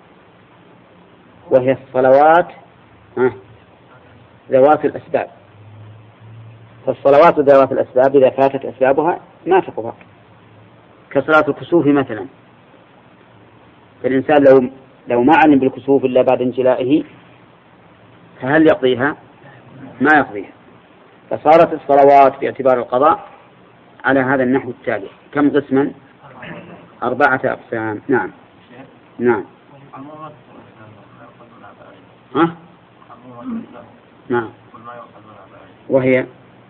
وهي الصلوات أه؟ ذوات الأسباب. فالصلوات ذوات الأسباب إذا فاتت أسبابها ما تقضى، كصلاة الكسوف مثلا. فالإنسان لو لو ما علم بالكسوف إلا بعد انجلائه فهل يقضيها؟ ما يقضيها. فصارت الصلوات باعتبار القضاء على هذا النحو التالي. كم قسما؟ أربعة أقسام. نعم نعم ها؟ نعم. وهي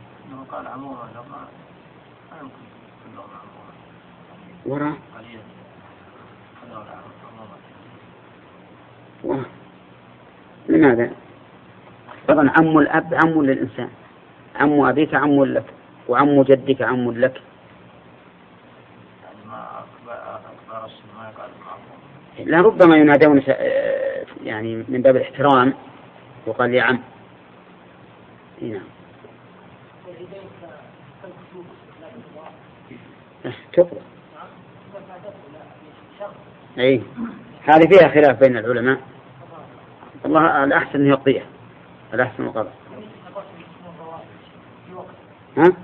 وراء وراء. لماذا؟ طبعا عم الأب عم للإنسان، عم أبيك عم لك، وعم جدك عم لك. لا، ربما ينادون يعني من باب الاحترام وقال لي عم. نعم. تقضى. أي هذه فيها خلاف بين العلماء. الله الأحسن يقضيها، الأحسن القضاء. ها؟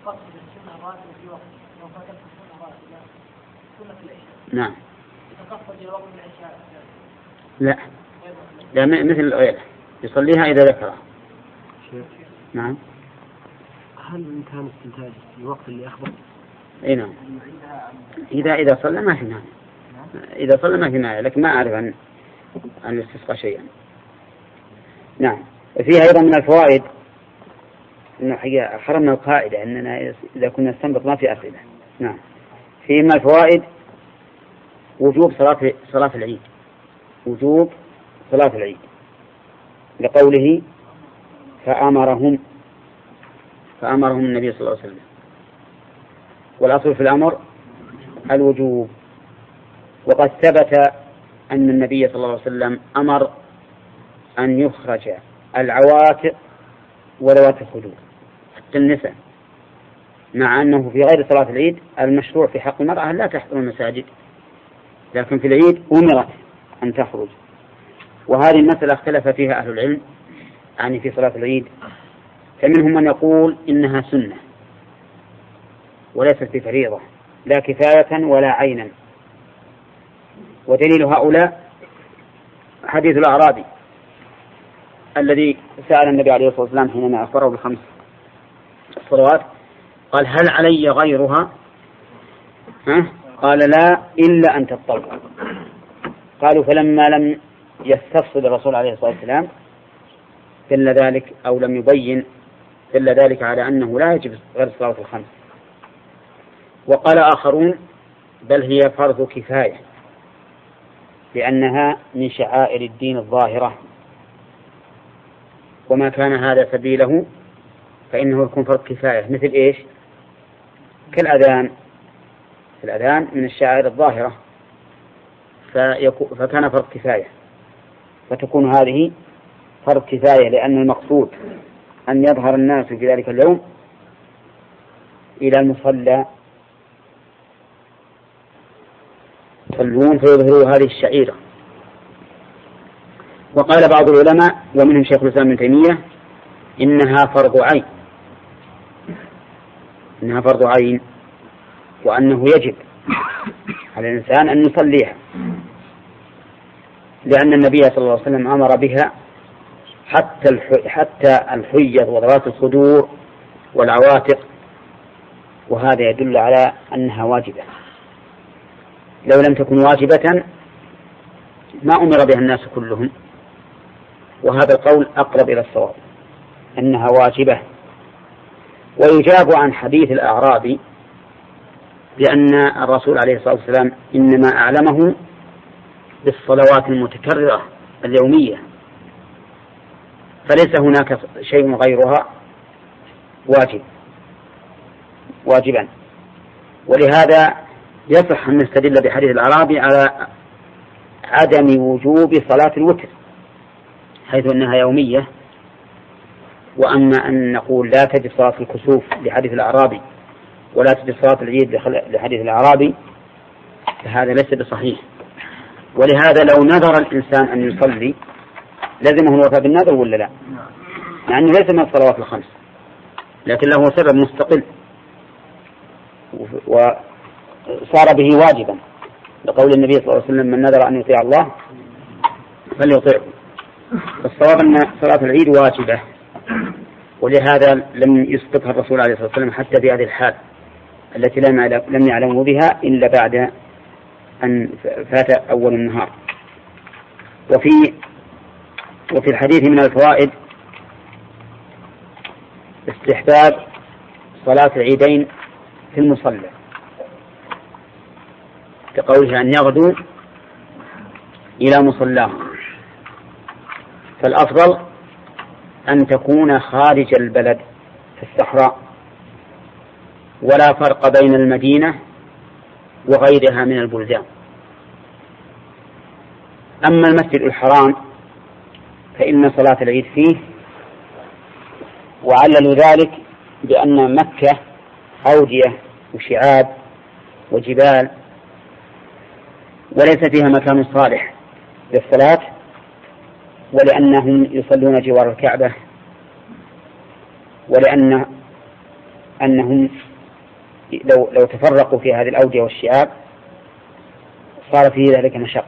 نعم. لا لا مثل الأولى يصليها إذا ذكرها. نعم. هل بإمكان استنتاج الوقت اللي أخبر؟ أي نعم. إذا إذا صلى ما في مانع. إذا صلى ما في مانع، لكن ما أعرف عن عن الاستسقاء شيئا. نعم. فيها أيضا من الفوائد إنه حقيقة حرمنا القاعدة أننا إذا كنا نستنبط ما في أسئلة. نعم. فيه من الفوائد وجوب صلاة صلاة العيد، وجوب صلاة العيد لقوله فأمرهم فأمرهم النبي صلى الله عليه وسلم. والأصل في الأمر الوجوب. وقد ثبت أن النبي صلى الله عليه وسلم أمر أن يخرج العواتق وذوات الخدور حتى النساء، مع أنه في غير صلاة العيد المشروع في حق المرأة لا تحضر المساجد، لكن في العيد أمرت أن تخرج. وهذه المسألة اختلف فيها أهل العلم يعني في صلاة العيد، فمنهم من يقول إنها سنة وليست بفريضة لا كفاية ولا عينا، ودليل هؤلاء حديث الأعرابي الذي سأل النبي عليه الصلاة والسلام حينما أخبره بخمس الصلوات قال هل علي غيرها؟ ها؟ قال لا إلا أن تطوع. قالوا فلما لم يستفصل الرسول عليه الصلاة والسلام دل ذلك أو لم يبين دل ذلك على أنه لا يجب غير الصلاة الخمس. وقال آخرون بل هي فرض كفاية لأنها من شعائر الدين الظاهرة، وما كان هذا سبيله فإنه يكون فرض كفاية. مثل إيش؟ كالأذان، الأذان من الشعائر الظاهرة فكان فرض كفاية، فتكون هذه فرض كفاية لأن المقصود أن يظهر الناس في ذلك اليوم إلى المصلى يصلون فيظهروا هذه الشعيرة. وقال بعض العلماء ومنهم شيخ الإسلام ابن تيمية إنها فرض عين، إنها فرض عين وأنه يجب على الإنسان أن يصليها، لأن النبي صلى الله عليه وسلم أمر بها حتى حتى الحيض وذوات الصدور والعواتق، وهذا يدل على أنها واجبة. لو لم تكن واجبة ما أمر بها الناس كلهم، وهذا القول أقرب إلى الصواب أنها واجبة. ويجاب عن حديث الأعرابي بأن الرسول عليه الصلاة والسلام إنما أعلمه بالصلوات المتكررة اليومية، فليس هناك شيء غيرها واجب واجبا. ولهذا يصح أن نستدل بحديث الأعرابي على عدم وجوب صلاة الوتر حيث أنها يومية. وأما أن نقول لا تجب صلاة الكسوف لحديث الأعرابي ولا تجب صلاة العيد لحديث الأعرابي فهذا ليس بصحيح. ولهذا لو نذر الإنسان أن يصلي لازمه الوفاء بالنذر ولا لا؟ مع أنه ليس من الصلوات الخمس لكن له سبب مستقل وصار به واجبا، لقول النبي صلى الله عليه وسلم من نذر أن يطيع الله فليطيعه. الصواب أن صلاة العيد واجبة، ولهذا لم يسبقها الرسول عليه الصلاة والسلام حتى في هذه الحال التي لم يعلموا بها إلا بعد أن فات أول النهار. وفي وفي الحديث من الفوائد استحباب صلاة العيدين في المصلى كقوله أن يغدو إلى مصلاه، فالأفضل أن تكون خارج البلد في الصحراء، ولا فرق بين المدينة وغيرها من البلدان. أما المسجد الحرام فإن صلاة العيد فيه، وعللوا ذلك بأن مكة أودية وشعاب وجبال وليس فيها مكان صالح للصلاة، ولأنهم يصلون جوار الكعبة، ولأن أنهم لو لو تفرقوا في هذه الأودية والشعاب صار فيه ذلك مشقة.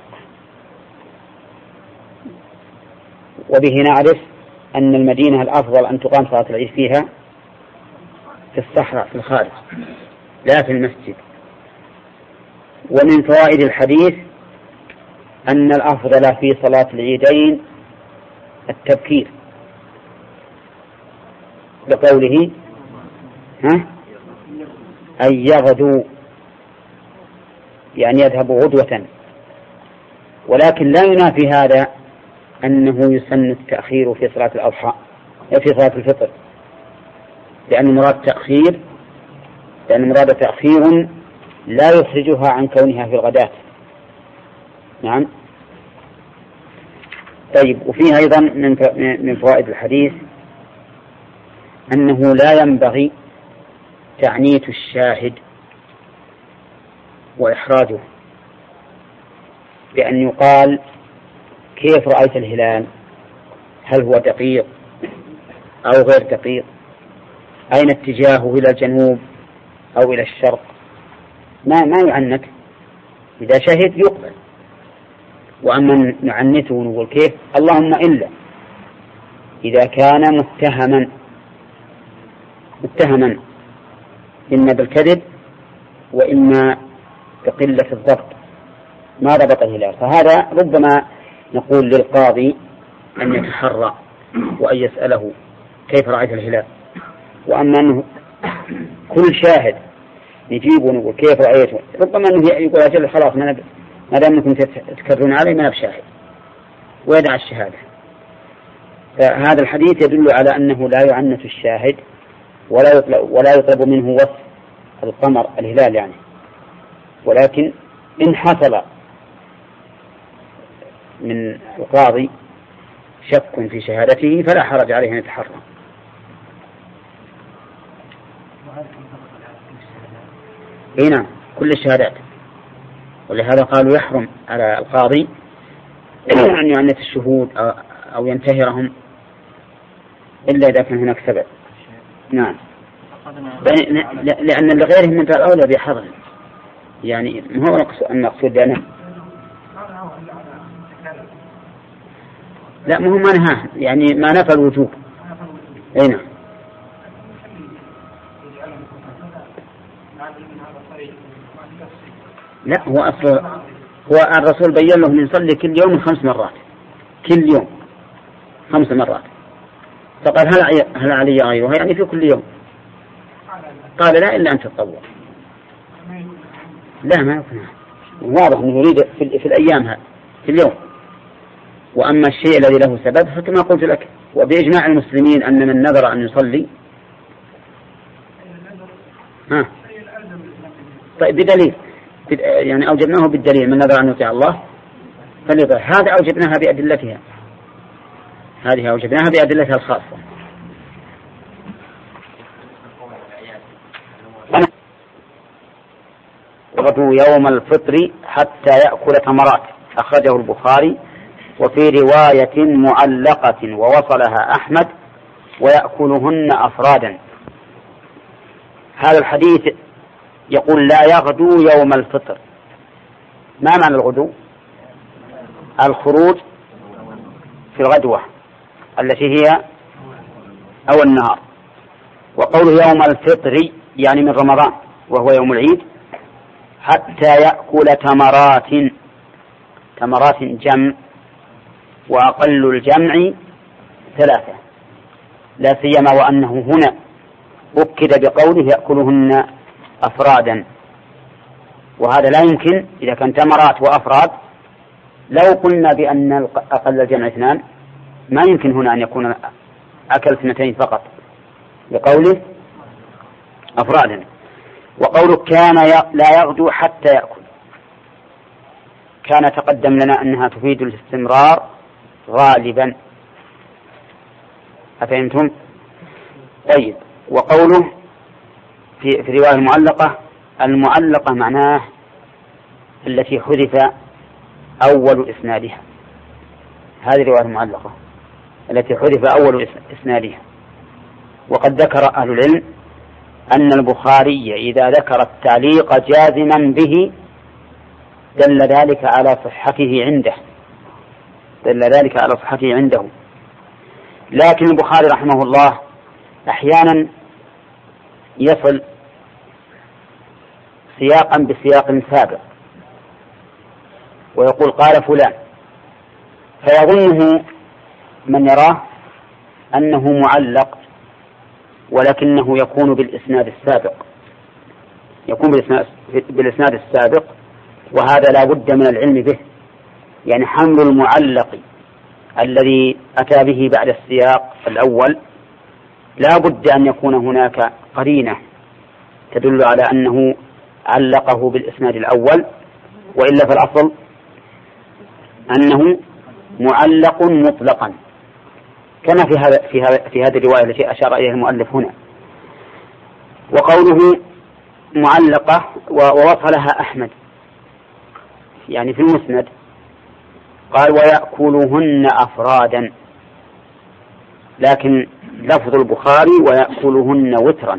وبه نعرف أن المدينة الأفضل أن تقام صلاة العيد فيها في الصحراء في الخارج لا في المسجد. ومن فوائد الحديث أن الأفضل في صلاة العيدين التبكير بقوله ها أن يغدوا يعني يذهبوا غدوة، ولكن لا ينافي هذا أنه يسن التأخير في صلاة الأضحى في صلاة الفطر، لأن المراد تأخير لأن المراد تأخير لا يخرجها عن كونها في الغداة. نعم، طيب، وفيه أيضا من فوائد الحديث أنه لا ينبغي تعنيت الشاهد وإحراجه بأن يقال كيف رأيت الهلال، هل هو دقيق أو غير دقيق، أين اتجاهه، إلى الجنوب أو إلى الشرق، ما ما يعنت. إذا شهد يقبل. وأما نعنته ونقول كيف، اللهم إلا إذا كان متهما متهما إما بالكذب وإما بقلة الضبط، ما ضبط الهلال، فهذا ربما نقول للقاضي أن يتحرى وأن يسأله كيف رأيت الهلال. وأما أنه كل شاهد نجيبه ونقول كيف رأيته، ربما أنه يقول أجل خلاص ما دام أنكم تكررون علي ما بشاهد ويدع الشهادة. فهذا الحديث يدل على أنه لا يعنت الشاهد ولا يطلب, ولا يطلب منه وصف القمر الهلال يعني، ولكن إن حصل من القاضي شك في شهادته فلا حرج عليه أن يتحرى. اي نعم، كل الشهادات. ولهذا قالوا يحرم على القاضي أن يعنت الشهود أو ينتهرهم إلا إذا كان هناك سبب. نعم، لأن لغيرهم من الأولى بحظر، يعني ما هو أن نقصد بأنه لا، ما هو ما نهاه، يعني ما نفى الوجوب. أي نعم. لا، هو أصل هو الرسول بين له من يصلي كل يوم خمس مرات، كل يوم خمس مرات، فقال هل هل علي غيرها، يعني في كل يوم. قال لا إلا أن تتطوع. لا، ما يقنع، واضح أنه يريد في, في الأيام هذه في اليوم. وأما الشيء الذي له سبب فكما قلت لك، وبإجماع المسلمين أن من نذر أن يصلي ها طيب بدليل، يعني أوجبناه بالدليل، من نذر أن يطيع الله فليطيع. هذا أوجبناها بأدلتها، هذه أوجبناها بأدلتها الخاصة. غدو يوم الفطر حتى يأكل تمرات، أخرجه البخاري. وفي رواية معلقة ووصلها أحمد ويأكلهن أفرادا. هذا الحديث يقول لا يغدو يوم الفطر. ما معنى الغدو؟ الخروج في الغدوة التي هي أول النهار. وقوله يوم الفطر يعني من رمضان وهو يوم العيد، حتى يأكل تمرات. تمرات جمع، وأقل الجمع ثلاثة، لا سيما وأنه هنا أكد بقوله يأكلهن أفرادا، وهذا لا يمكن إذا كان تمرات وأفراد. لو قلنا بأن أقل الجمع اثنان ما يمكن هنا أن يكون أكل اثنتين فقط، بقوله أفرادا. وقوله كان لا يغدو حتى يأكل، كان تقدم لنا أنها تفيد الاستمرار غالبا، أفهمتم؟ طيب. وقوله في, في رواية المعلقة، المعلقة معناه التي حذف أول إسنادها، هذه رواية المعلقة التي حذف أول إسنادها. وقد ذكر أهل العلم أن البخاري إذا ذكر التعليق جازما به دل ذلك على صحته عنده، دل ذلك على صحته عنده. لكن البخاري رحمه الله أحيانا يصل سياقا بسياق سابق ويقول قال فلان، فيظنه من يراه أنه معلق، ولكنه يكون بالإسناد السابق، يكون بالإسناد السابق، وهذا لا بد من العلم به. يعني حمل المعلق الذي أتى به بعد السياق الأول لا بد أن يكون هناك قرينة تدل على أنه علقه بالإسناد الأول، وإلا فالأصل أنه معلق مطلقا، كما في هذا في هذا في هذه الرواية التي أشار إليها المؤلف هنا. وقوله معلقة ووصلها أحمد يعني في المسند، قال ويأكلهن أفرادا، لكن لفظ البخاري ويأكلهن وترا،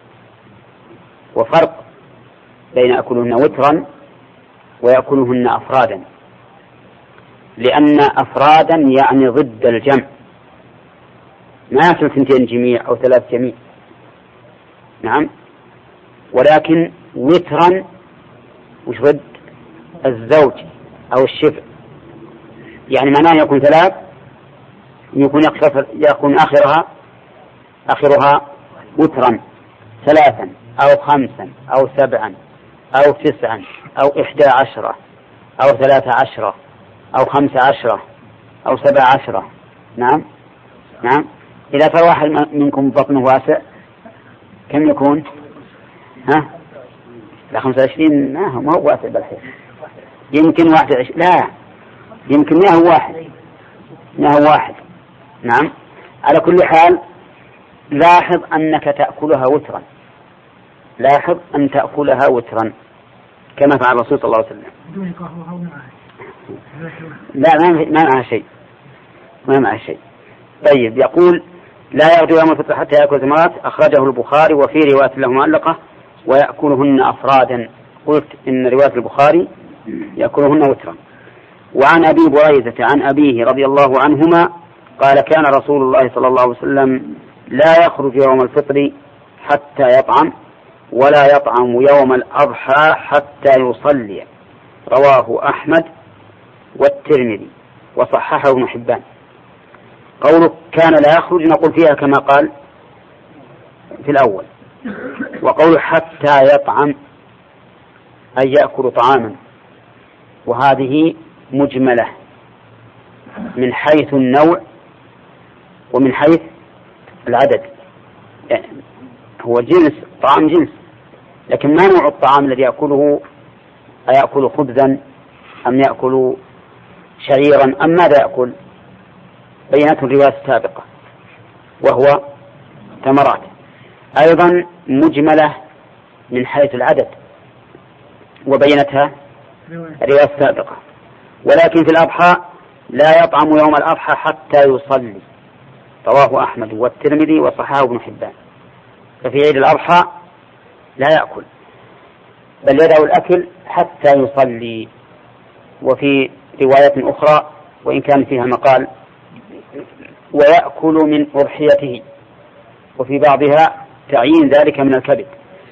وفرق بين يأكلهن وترا ويأكلهن أفرادا، لأن أفرادا يعني ضد الجمع، ما يأكل ثنتين جميع أو ثلاث جميع، نعم، ولكن وترا وش ضد الزوج أو الشبع، يعني معناه يكون ثلاث يكون يكون آخرها آخرها وترا ثلاثا أو خمسا أو سبعا أو تسعا أو إحدى عشرة أو ثلاثة عشرة أو خمسة عشرة أو سبع عشرة. نعم نعم. إذا كان واحد منكم بطنه واسع كم يكون؟ ها؟ لا خمسة وعشرين ما هو ما هو واسع بالحيث، يمكن واحد وعشرين، لا يمكن ما هو واحد ما هو واحد. نعم. على كل حال لاحظ أنك تأكلها وترا، لاحظ أن تأكلها وترا كما فعل الرسول صلى الله عليه وسلم. لا ما معها شيء، ما معها شيء. طيب يقول لا يغدو يوم الفطر حتى يأكل ثمرات، أخرجه البخاري وفي رواية له معلقة ويأكلهن أفرادا، قلت إن رواية البخاري يأكلهن وترا. وعن أبي بريدة عن أبيه رضي الله عنهما قال كان رسول الله صلى الله عليه وسلم لا يخرج يوم الفطر حتى يطعم ولا يطعم يوم الأضحى حتى يصلي، رواه أحمد والترمذي وصححه ابن حبان. قوله كان لا يخرج نقول فيها كما قال في الأول، وقوله حتى يطعم أي يأكل طعاما، وهذه مجملة من حيث النوع ومن حيث العدد، يعني هو جنس طعام جنس، لكن ما نوع الطعام الذي يأكله، أيأكل خبزا أم يأكل شعيرا أم ماذا يأكل، بينته الرواية السابقة وهو ثمرات. أيضا مجملة من حيث العدد وبينتها الرواية السابقة. ولكن في الأضحى لا يطعم يوم الأضحى حتى يصلي، رواه أحمد والترمذي وصححه ابن حبان. ففي عيد الأضحى لا يأكل بل يدعو الأكل حتى يصلي. وفي رواية أخرى وإن كان فيها مقال ويأكل من أضحيته، وفي بعضها تعيين ذلك من الكبد.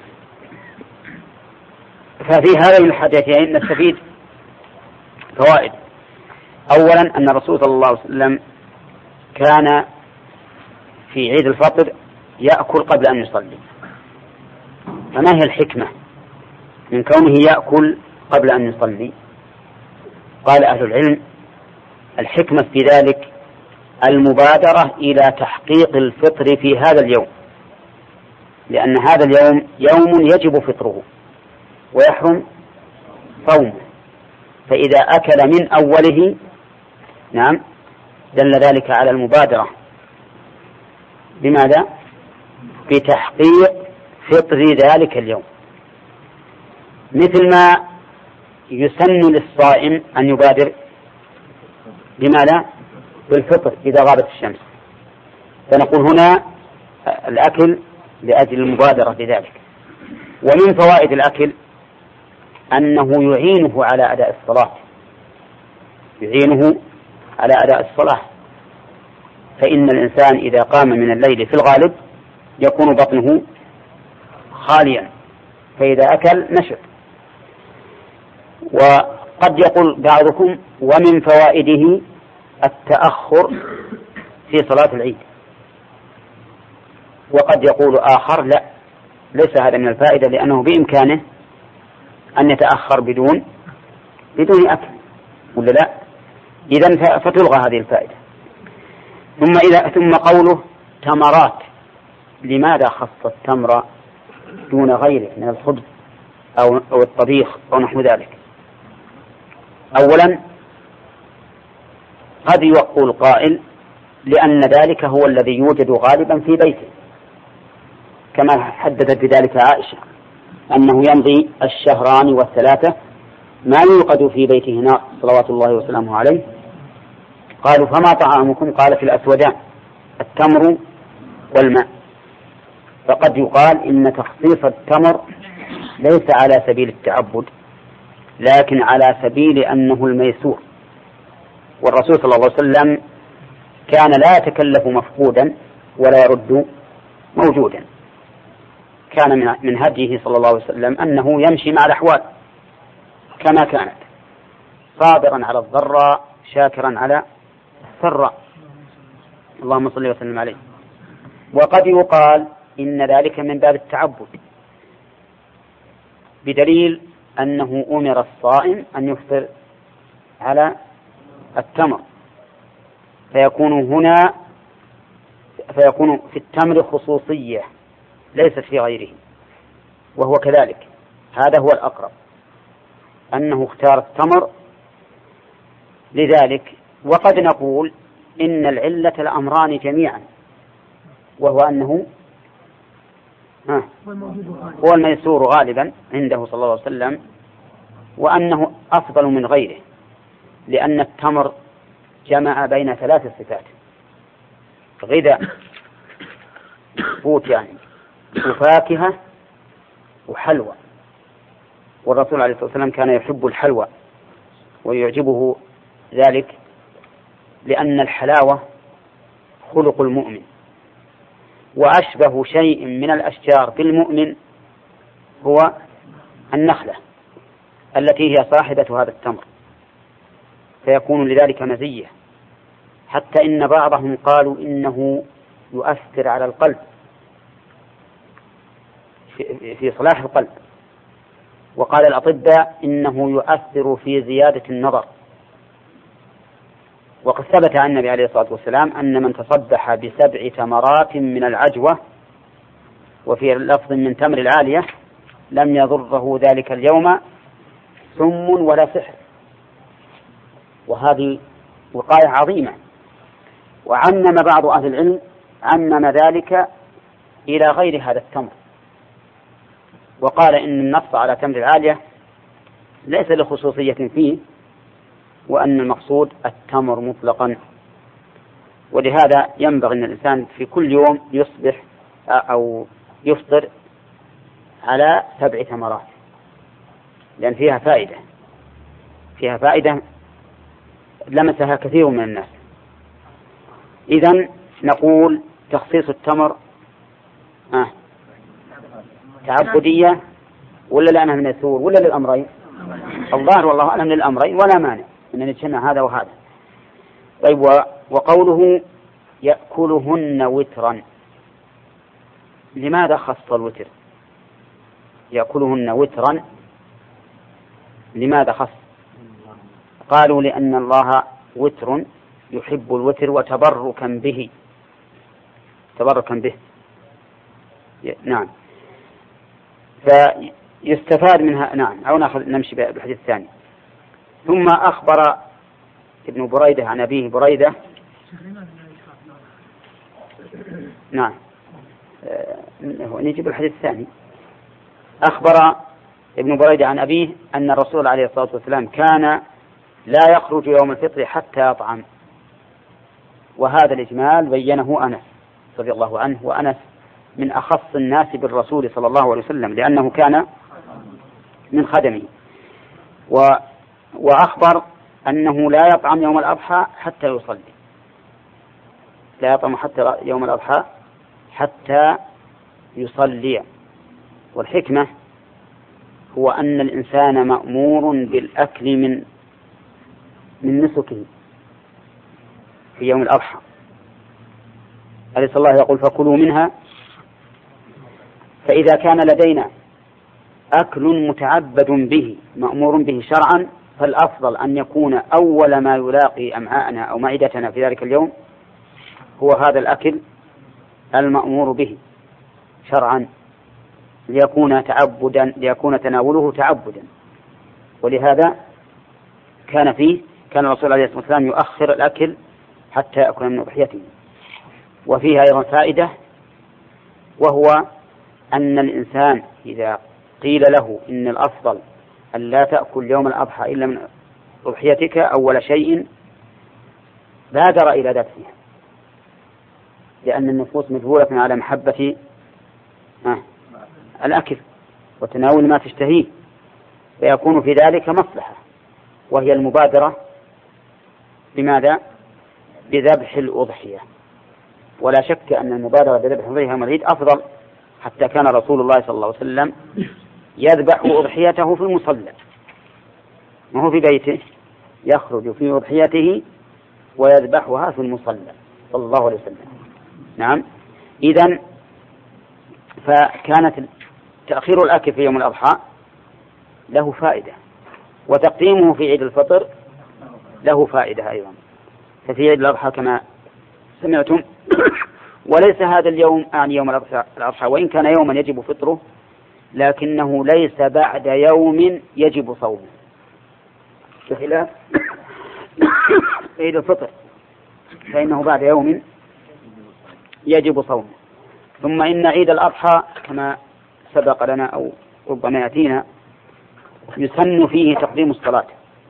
ففي هذين الحديثين نستفيد فوائد. أولا أن الرسول صلى الله عليه وسلم كان في عيد الفطر يأكل قبل أن يصلي، فما هي الحكمة من كونه يأكل قبل أن يصلي؟ قال أهل العلم الحكمة في ذلك المبادرة إلى تحقيق الفطر في هذا اليوم، لأن هذا اليوم يوم يجب فطره ويحرم صومه، فإذا أكل من أوله نعم دل ذلك على المبادرة بماذا؟ بتحقيق فطر ذلك اليوم، مثل ما يسن للصائم أن يبادر بماذا؟ بالفطر إذا غابت الشمس. فنقول هنا الأكل لأجل المبادرة بذلك. ومن فوائد الأكل أنه يعينه على أداء الصلاة، يعينه على أداء الصلاة، فإن الإنسان إذا قام من الليل في الغالب يكون بطنه خاليا، فإذا أكل نشط. وقد يقول بعضكم ومن فوائده التأخر في صلاة العيد، وقد يقول آخر لا، ليس هذا من الفائدة، لأنه بإمكانه أن يتأخر بدون بدون أكل، ولا لا؟ إذن فتلغى هذه الفائدة. ثم إذا ثم قوله تمرات، لماذا خص التمر دون غيره من الخبز أو أو الطبيخ أو نحو ذلك؟ أولا قد يقول قائل لأن ذلك هو الذي يوجد غالبا في بيته، كما حددت بذلك عائشة أنه يمضي الشهران والثلاثة ما يوقد في بيته نار صلوات الله وسلامه عليه. قالوا فما طعامكم؟ قالت الأسودان التمر والماء. فقد يقال إن تخصيص التمر ليس على سبيل التعبد، لكن على سبيل أنه الميسور، والرسول صلى الله عليه وسلم كان لا يتكلف مفقودا ولا يرد موجودا. كان من هديه صلى الله عليه وسلم أنه يمشي مع الأحوال كما كانت، صابرا على الضراء شاكرا على السراء، اللهم صل وسلم عليه. وقد يقال إن ذلك من باب التعبد، بدليل أنه أمر الصائم أن يفطر على التمر، فيكون هنا فيكون في التمر خصوصية ليست في غيره، وهو كذلك. هذا هو الأقرب أنه اختار التمر لذلك. وقد نقول إن العلة الأمران جميعا، وهو أنه هو الميسور غالبا عنده صلى الله عليه وسلم، وأنه أفضل من غيره، لأن التمر جمع بين ثلاث صفات: غذاء قوت يعني، وفاكهة، وحلوى. والرسول عليه الصلاة والسلام كان يحب الحلوى ويعجبه ذلك، لأن الحلاوة خلق المؤمن، وأشبه شيء من الأشجار بالمؤمن هو النخلة التي هي صاحبة هذا التمر، فيكون لذلك مزية. حتى إن بعضهم قالوا إنه يؤثر على القلب في صلاح القلب، وقال الأطباء إنه يؤثر في زيادة النظر. وقد ثبت عن النبي عليه الصلاة والسلام أن من تصبح بسبع تمرات من العجوة، وفي لفظ من تمر العالية، لم يضره ذلك اليوم سم ولا سحر. وهذه وقاية عظيمة. وعمم بعض أهل العلم عمم ذلك إلى غير هذا التمر، وقال إن النص على تمر العالية ليس لخصوصية فيه، وأن المقصود التمر مطلقا. ولهذا ينبغي أن الإنسان في كل يوم يصبح أو يفطر على سبع تمرات، لأن فيها فائدة فيها فائدة لمسها كثير من الناس. إذن نقول تخصيص التمر آه تعبدية ولا لأنها من السور ولا للأمرين؟ الظاهر والله أعلم للأمرين، ولا مانع أن نجمع هذا وهذا. طيب، وقوله يأكلهن وترا، لماذا خص الوتر؟ يأكلهن وترا لماذا خص؟ قالوا لأن الله وتر يحب الوتر وتبركا به تبركا به نعم. فيستفاد منها نعم. أو نأخذ نمشي بالحديث الثاني. ثم أخبر ابن بريدة عن أبيه بريدة نعم نجيب الحديث الثاني. أخبر ابن بريدة عن أبيه أن الرسول عليه الصلاة والسلام كان لا يخرج يوم الفطر حتى يطعم، وهذا الإجمال بينه أنس رضي الله عنه، وأنس من أخص الناس بالرسول صلى الله عليه وسلم لأنه كان من خدمه. و وأخبر أنه لا يطعم يوم الأضحى حتى يصلي، لا يطعم حتى يوم الأضحى حتى يصلي. والحكمة هو أن الإنسان مأمور بالأكل من من نسكه في يوم الأضحى. أليس الله يقول فكلوا منها؟ فإذا كان لدينا أكل متعبد به مأمور به شرعا، فالأفضل أن يكون أول ما يلاقي أمعاءنا أو معدتنا في ذلك اليوم هو هذا الأكل المأمور به شرعا، ليكون تعبدا ليكون تناوله تعبدا. ولهذا كان فيه كان الرسول عليه الصلاة والسلام يؤخر الأكل حتى يأكل من أضحيته. وفيها أيضا فائدة، وهو أن الإنسان إذا قيل له إن الأفضل أن لا تأكل يوم الأضحى إلا من أضحيتك أول شيء بادر إلى ذبحها، لأن النفوس مجبولة على محبة الأكل وتناول ما تشتهيه، فيكون في ذلك مصلحة، وهي المبادرة بماذا؟ بذبح الأضحية. ولا شك أن المبادرة بذبح الأضحية يوم العيد أفضل، حتى كان رسول الله صلى الله عليه وسلم يذبح أضحيته في المصلى، ما هو في بيته، يخرج في أضحيته ويذبحها في المصلى صلى الله عليه وسلم. نعم. إذن فكانت تأخير الأكل في يوم الأضحى له فائدة، وتقديمه في عيد الفطر له فائدة أيضا. ففي عيد الأضحى كما سمعتم وليس هذا اليوم عن يوم الأضحى، وإن كان يوما يجب فطره، لكنه ليس بعد يوم يجب صومه، بخلاف عيد الفطر فإنه بعد يوم يجب صومه. ثم إن عيد الأضحى كما سبق لنا أو ربما يأتينا يسن فيه تقديم الصلاة،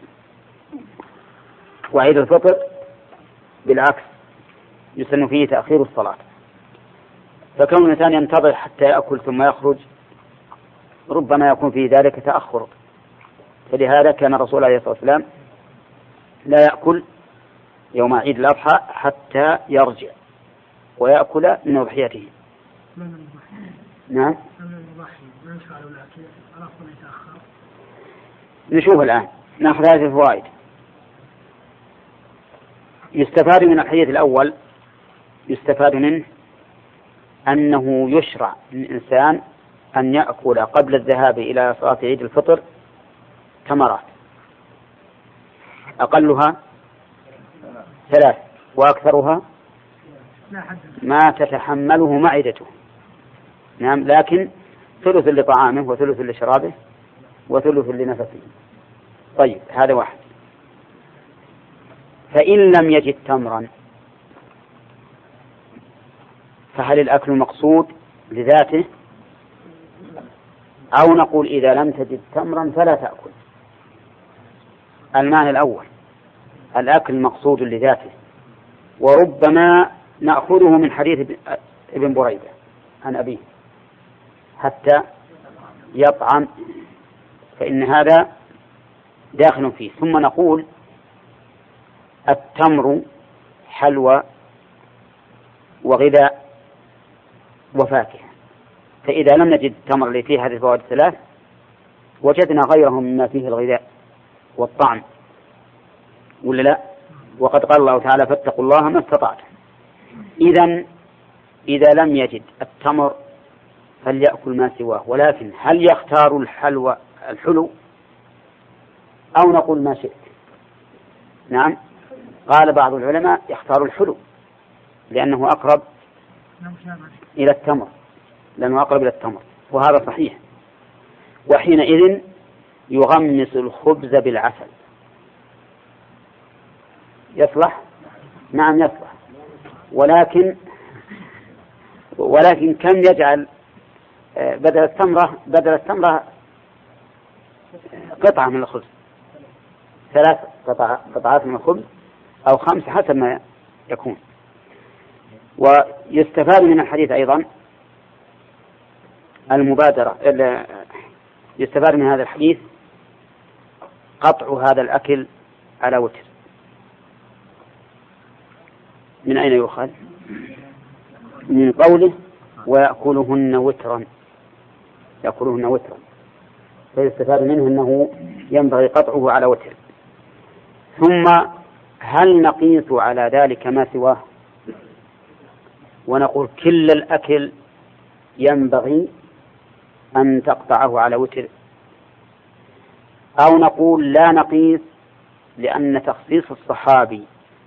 وعيد الفطر بالعكس يسن فيه تأخير الصلاة. فكون الإنسان ينتظر حتى يأكل ثم يخرج ربما يكون في ذلك تأخر، فلهذا كان الرسول عليه الصلاة والسلام لا يأكل يوم عيد الأضحى حتى يرجع ويأكل من أضحيته. نعم. نشوف الآن، نأخذ هذه الفوائد. يستفاد من الحديث الأول، يستفاد منه أنه يشرع للإنسان أن يأكل قبل الذهاب إلى صلاة عيد الفطر تمرات، أقلها ثلاث وأكثرها ما تتحمله معدته. نعم. لكن ثلث لطعامه وثلث لشرابه وثلث لنفسه. طيب، هذا واحد. فإن لم يجد تمرا فهل الأكل مقصود لذاته، أو نقول إذا لم تجد تمرا فلا تأكل؟ المعنى الأول، الأكل مقصود لذاته، وربما نأخذه من حديث ابن بريدة عن أبيه حتى يطعم، فإن هذا داخل فيه. ثم نقول التمر حلوى وغذاء وفاكهة، فإذا لم نجد التمر اللي فيه هذه الفوائد الثلاث وجدنا غيره مما فيه الغذاء والطعم، ولا لا؟ وقد قال الله تعالى فاتقوا الله ما استطعتم. إذن إذا لم يجد التمر فليأكل ما سواه، ولكن هل يختار الحلوى الحلو أو نقول ما شئت؟ نعم. قال بعض العلماء يختار الحلو لأنه أقرب إلى التمر، لأنه أقرب إلى التمر، وهذا صحيح. وحينئذ يغمس الخبز بالعسل، يصلح؟ نعم يصلح. ولكن ولكن كم يجعل بدل التمرة بدل التمرة قطعة من الخبز، ثلاث قطعات من الخبز أو خمس حسب ما يكون. ويستفاد من الحديث أيضا المبادرة، يستفاد من هذا الحديث قطع هذا الأكل على وتر. من أين يؤخذ؟ من قوله ويأكلهن وترا، يأكلهن وترا، فيستفاد منه أنه ينبغي قطعه على وتر. ثم هل نقيس على ذلك ما سواه ونقول كل الأكل ينبغي أن تقطعه على وتر، أو نقول لا نقيس لأن تخصيص الصحابي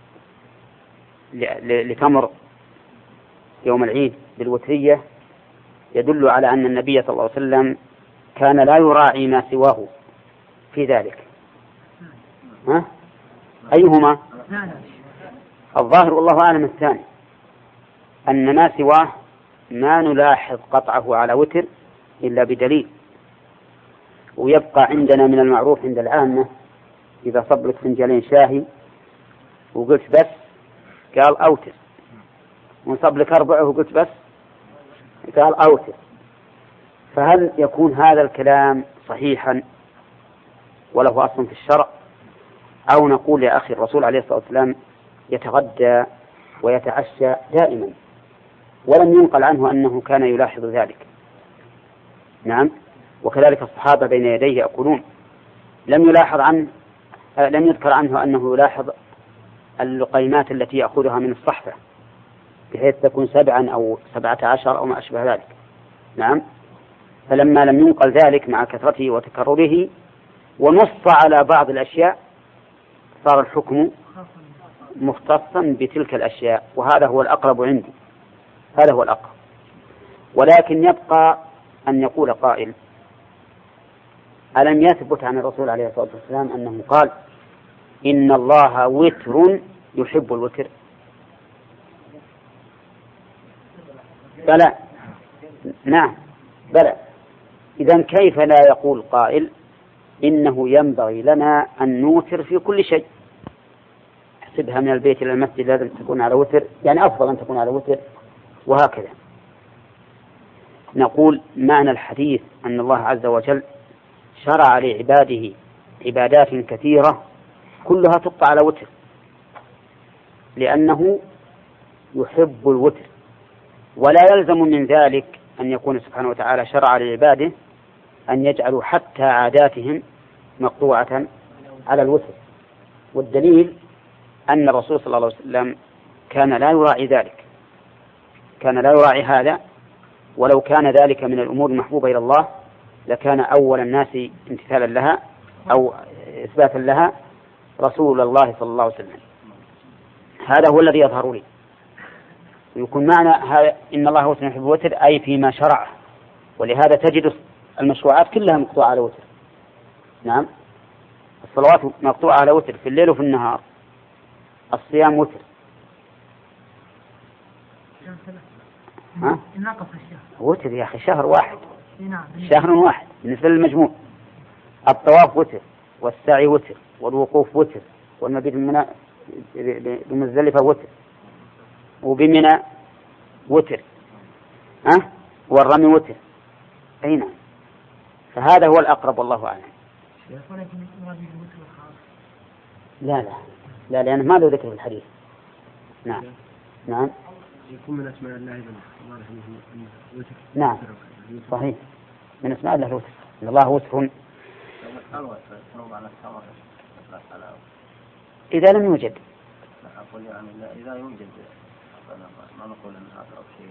لتمر يوم العيد بالوترية يدل على أن النبي صلى الله عليه وسلم كان لا يراعي ما سواه في ذلك. ها؟ أيهما؟ الظاهر والله أعلم الثاني، أن ما سواه ما نلاحظ قطعه على وتر إلا بدليل. ويبقى عندنا من المعروف عند العامة إذا صب لك فنجالين شاهي وقلت بس قال أوتر، ونصب لك أربعة وقلت بس قال أوتر، فهل يكون هذا الكلام صحيحا وله أصل في الشرع، أو نقول يا أخي الرسول عليه الصلاة والسلام يتغدى ويتعشى دائما ولم ينقل عنه أنه كان يلاحظ ذلك؟ نعم، وكذلك الصحابة بين يديه يأكلون، لم يلاحظ عنه لم يذكر عنه أنه يلاحظ اللقيمات التي يأخذها من الصحفة بحيث تكون سبعا أو سبعة عشر أو ما أشبه ذلك. نعم، فلما لم ينقل ذلك مع كثرته وتكرره ونص على بعض الأشياء صار الحكم مختصا بتلك الأشياء، وهذا هو الأقرب عندي، هذا هو الأقرب. ولكن يبقى أن يقول قائل: ألم يثبت عن الرسول عليه الصلاة والسلام أنه قال إن الله وتر يحب الوتر؟ بلى، نعم بلى. إذن كيف لا يقول قائل إنه ينبغي لنا أن نوتر في كل شيء؟ احسبها من البيت إلى المسجد لازم تكون على وتر، يعني أفضل أن تكون على وتر، وهكذا. نقول معنى الحديث أن الله عز وجل شرع لعباده عبادات كثيرة كلها تبقى على وتر، لأنه يحب الوتر، ولا يلزم من ذلك أن يكون سبحانه وتعالى شرع لعباده أن يجعلوا حتى عاداتهم مقطوعة على الوتر. والدليل أن الرسول صلى الله عليه وسلم كان لا يراعي ذلك، كان لا يراعي هذا، ولو كان ذلك من الأمور المحبوبة إلى الله لكان أول الناس امتثالا لها أو إثباتا لها رسول الله صلى الله عليه وسلم. هذا هو الذي يظهر لي، ويكون معنى هذا إن الله هو يحب الوتر أي فيما شرعه، ولهذا تجد المشروعات كلها مقطوعة على وتر. نعم، الصلوات مقطوعة على وتر في الليل وفي النهار، الصيام وتر. ها؟ وتر يا أخي، شهر واحد، شهر واحد بالنسبة للمجموع. الطواف وتر، والسعي وتر، والوقوف وتر، والمبيت بمزدلفة وتر، وبمنى وتر، ها؟ والرمي وتر. أي نعم، فهذا هو الأقرب والله أعلم. لا لا لا لأنه ما له ذكر في الحديث. نعم نعم، يكون من أسماء الله وتر. نعم صحيح، من أسماء الله الوتر، إن الله وتر. إذا لم يوجد، أقول يعني إذا يوجد ما نقول أن هذا شيء.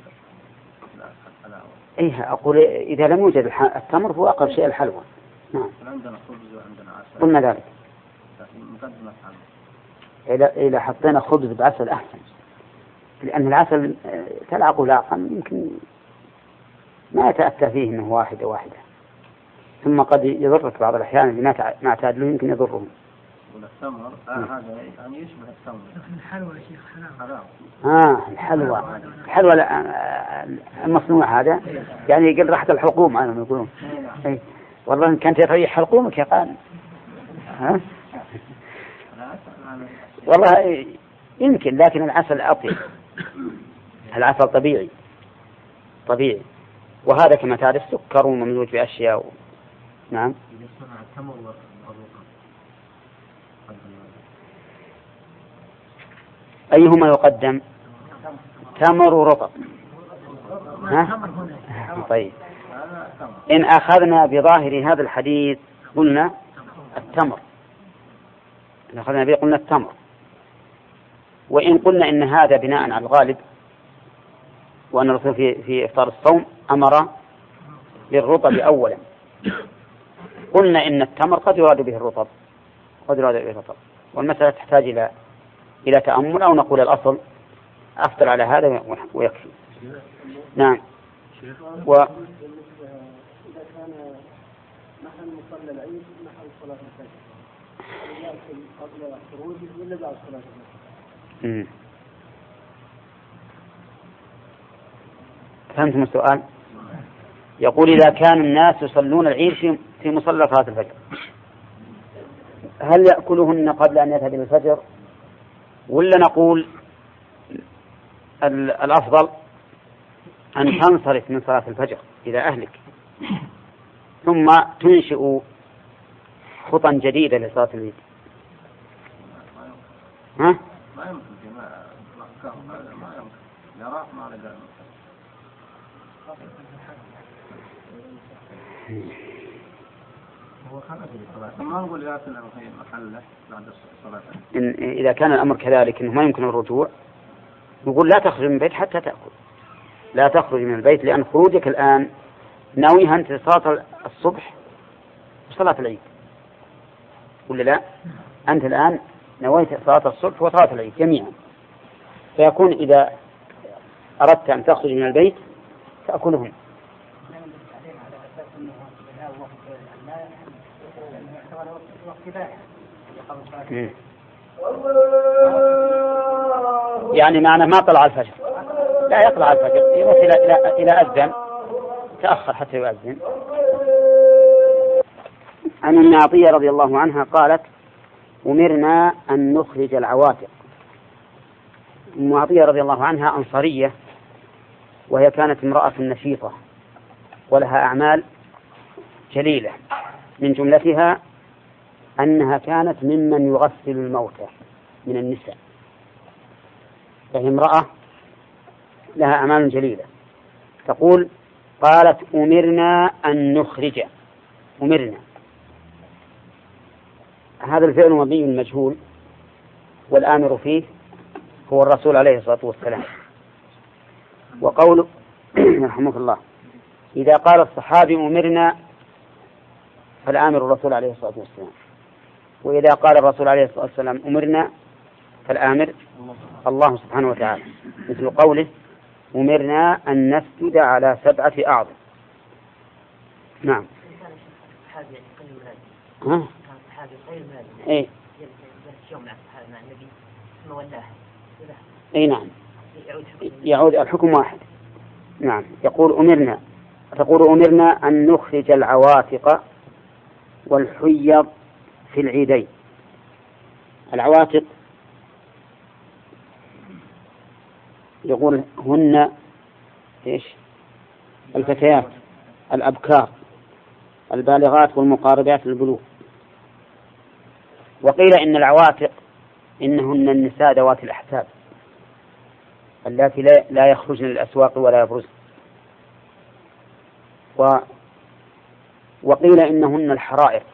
إيه، أقول إذا لم يوجد التمر هو أقرب شيء الحلوى. نعم، عندنا خبز وعندنا عسل، قلنا ذلك. مقدمة حلوى. إذا إذا حطينا خبز بعسل أحسن، لأن العسل تلعقه لاقا يمكن ما يتأتى فيه منه واحدة واحدة، ثم قد يضرك بعض الأحيان اللي ما اعتاد له يمكن يضرهم. والتمر آه هذا يعني يشبه التمر. الحلوى شيخ حلال. آه الحلوى، الحلوى المصنوع هذا يعني يقل راحة الحلقوم أنا يقولون. أي والله إن كانت تريح حلقومك يا قال. ها؟ والله يمكن، لكن العسل أطيب، العسل طبيعي طبيعي، وهذا كما تعرف سكر وممزوج بأشياء و... نعم. أيهما يقدم؟ تمر ورطب. ها؟ طيب، إن أخذنا بظاهر هذا الحديث قلنا التمر، إن أخذنا به قلنا التمر. وإن قلنا إن هذا بناء على الغالب، وأن الرسول في في إفطار الصوم أمر بالرطب أولا، قلنا إن التمر قد يراد به الرطب، قد يراد به الرطب، والمسألة تحتاج إلى إلى تأمل، أو نقول الأصل أفطر على هذا ويكفي. نعم. و إذا كان محل مصلى العيد محل صلاة الفجر مم. فهمتم السؤال؟ يقول إذا كان الناس يصلون العيد في في مصلى صلاة الفجر، هل يأكلهن قبل أن يذهب إلى الفجر، ولا نقول الأفضل أن تنصرف من صلاة الفجر إلى أهلك ثم تنشئ خطا جديدة لصلاة العيد؟ ها؟ ما يمكن جماعة ما يمكن يراق ما لقى هو خلف الصلاة ما نقول يأكل في محله بعد الصلاة. إن إذا كان الأمر كذلك إنه ما يمكن الرجوع نقول لا تخرج من البيت حتى تأكل، لا تخرج من البيت، لأن خروجك الآن ناويها أنت صلاة الصبح وصلاة العيد، ولا لا؟ أنت الآن نويت صلاة الصبح وصلاة العيد جميعا، فيكون إذا أردت أن تخرج من البيت تأكلهم. يعني معنى ما طلع الفجر، لا يطلع الفجر، يروح إلى إلى إلى أذن، تأخر حتى يؤذن. عن أم عطية رضي الله عنها قالت: أمرنا أن نخرج العواتق. أم عطية رضي الله عنها أنصارية، وهي كانت امرأة نشيطة ولها أعمال جليلة، من جملتها أنها كانت ممن يغسل الموتى من النساء، فهي امرأة لها أعمال جليلة. تقول: قالت: أمرنا أن نخرج. أمرنا، هذا الفعل مبني مجهول، والآمر فيه هو الرسول عليه الصلاة والسلام. وقول رحمه الله: إذا قال الصحابي أمرنا فالآمر الرسول عليه الصلاة والسلام، وإذا قال الرسول عليه الصلاة والسلام أمرنا فالآمر الله سبحانه وتعالى، مثل قوله: أمرنا أن نسجد على سبعة أعظم. نعم. ها؟ إيه. أي نعم، يعود الحكم واحد. نعم. يقول أمرنا، تقول أمرنا أن نخرج العواتق والحيض في العيدين. العواتق يقول هن إيش؟ الفتيات الأبكار البالغات والمقاربات للبلوغ. وقيل إن العواتق إنهن النساء ذوات الأحساب التي لا يخرجن للأسواق ولا يبرزن. و وقيل إنهن الحرائر،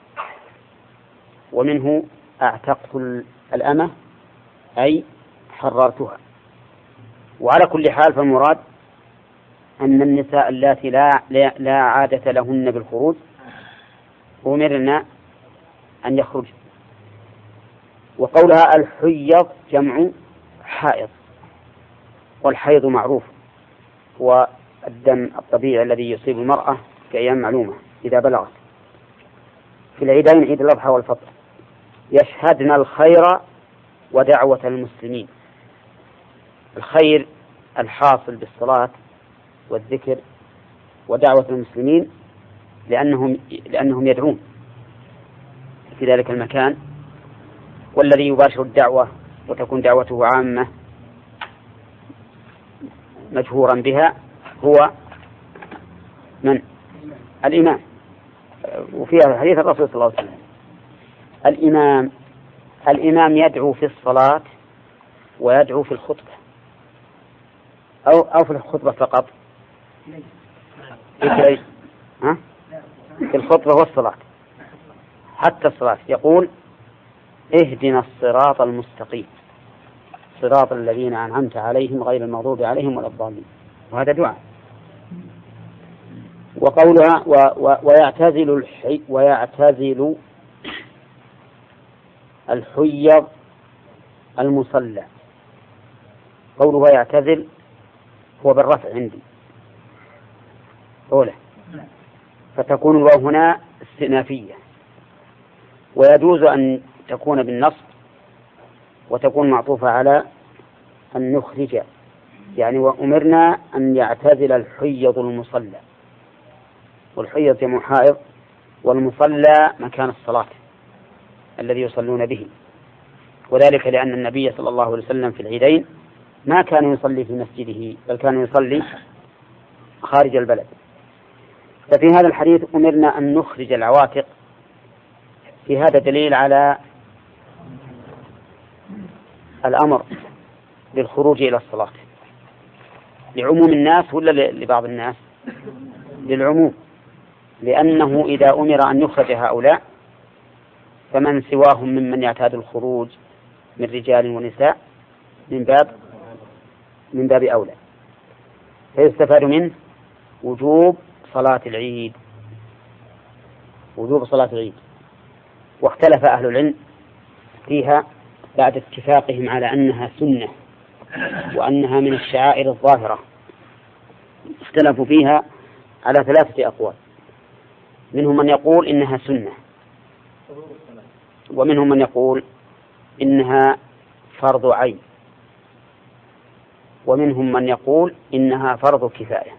ومنه أعتقت الأمة أي حررتها. وعلى كل حال فالمراد أن النساء اللاتي لا, لا عادة لهن بالخروج أمرنا أن يخرج. وقولها الحيض جمع حائض، والحيض معروف هو الدم الطبيعي الذي يصيب المرأة في أيام معلومة إذا بلغت. في العيدين عيد الأضحى والفطر يشهدن الخير ودعوة المسلمين. الخير الحاصل بالصلاة والذكر ودعوة المسلمين، لأنهم لأنهم يدعون في ذلك المكان، والذي يباشر الدعوة وتكون دعوته عامة مجهورا بها هو من؟ الإمام. وفيها حديث الرسول صلى الله عليه وسلم: الإمام الإمام يدعو في الصلاة ويدعو في الخطبة، أو أو في الخطبة فقط؟ في ها؟ في الخطبة والصلاة، حتى الصلاة يقول: اهدنا الصراط المستقيم صراط الذين أنعمت عليهم غير المغضوب عليهم ولا الضالين. وهذا دعاء. وقولها و و ويعتزل الحي ويعتزل الحيض المصلى. قوله يعتزل هو بالرفع عندي أولى، فتكون الواو هنا استئنافية، ويجوز أن تكون بالنصب وتكون معطوفة على أن نخرج، يعني وأمرنا أن يعتزل الحيض المصلى، والحيض جمع حائض، والمصلى مكان الصلاة الذي يصلون به، وذلك لأن النبي صلى الله عليه وسلم في العيدين ما كان يصلي في مسجده بل كان يصلي خارج البلد. ففي هذا الحديث أمرنا أن نخرج العواتق، في هذا دليل على الأمر للخروج إلى الصلاة لعموم الناس ولا لبعض الناس؟ للعموم، لأنه إذا أمر أن يخرج هؤلاء فمن سواهم ممن يعتاد الخروج من رجال ونساء من باب من باب أولى، فيستفاد منه وجوب صلاة العيد وجوب صلاة العيد. واختلف أهل العلم فيها بعد اتفاقهم على أنها سنة وأنها من الشعائر الظاهرة، اختلفوا فيها على ثلاثة أقوال. منهم من يقول إنها سنة، ومنهم من يقول إنها فرض عين، ومنهم من يقول إنها فرض كفاية.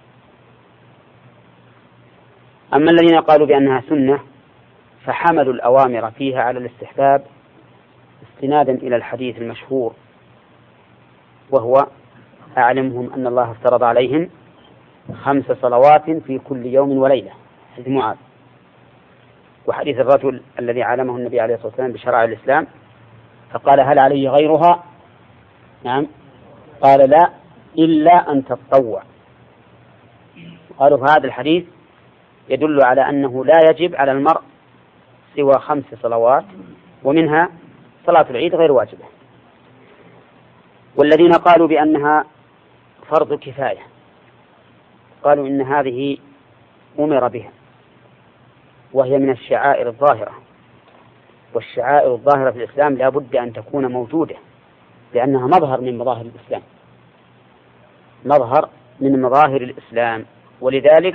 أما الذين قالوا بأنها سنة فحملوا الأوامر فيها على الاستحباب استنادا إلى الحديث المشهور، وهو أعلمهم أن الله افترض عليهم خمس صلوات في كل يوم وليلة، حديث معاذ، وحديث الرجل الذي علمه النبي عليه الصلاة والسلام بشرائع الإسلام فقال هل علي غيرها؟ نعم، قال لا إلا أن تتطوع. قالوا هذا الحديث يدل على أنه لا يجب على المرء سوى خمس صلوات، ومنها صلاة العيد غير واجبة. والذين قالوا بأنها فرض كفاية قالوا إن هذه أمر بها وهي من الشعائر الظاهرة، والشعائر الظاهرة في الإسلام لا بد أن تكون موجودة لأنها مظهر من مظاهر الإسلام، مظهر من مظاهر الإسلام، ولذلك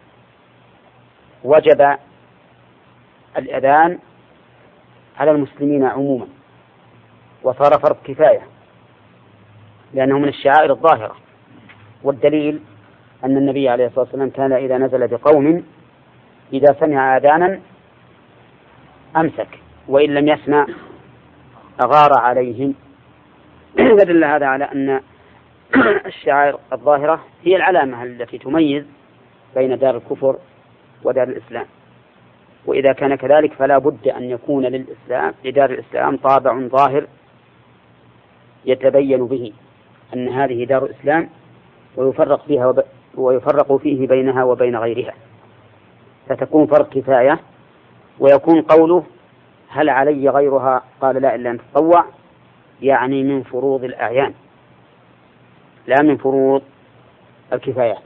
وجب الأذان على المسلمين عموما وصار فرض كفاية لأنه من الشعائر الظاهرة. والدليل أن النبي عليه الصلاة والسلام كان إذا نزل بقوم إذا سمع آذانا أمسك، وإن لم يسمع أغار عليهم. فدل هذا على أن الشعائر الظاهرة هي العلامة التي تميز بين دار الكفر ودار الإسلام، وإذا كان كذلك فلا بد أن يكون للإسلام لدار الإسلام طابع ظاهر يتبين به أن هذه دار إسلام، ويفرق فيها وب... ويفرق فيه بينها وبين غيرها، فتكون فرض كفاية. ويكون قوله هل علي غيرها قال لا إلا أن تطوع، يعني من فروض الأعيان لا من فروض الكفايات.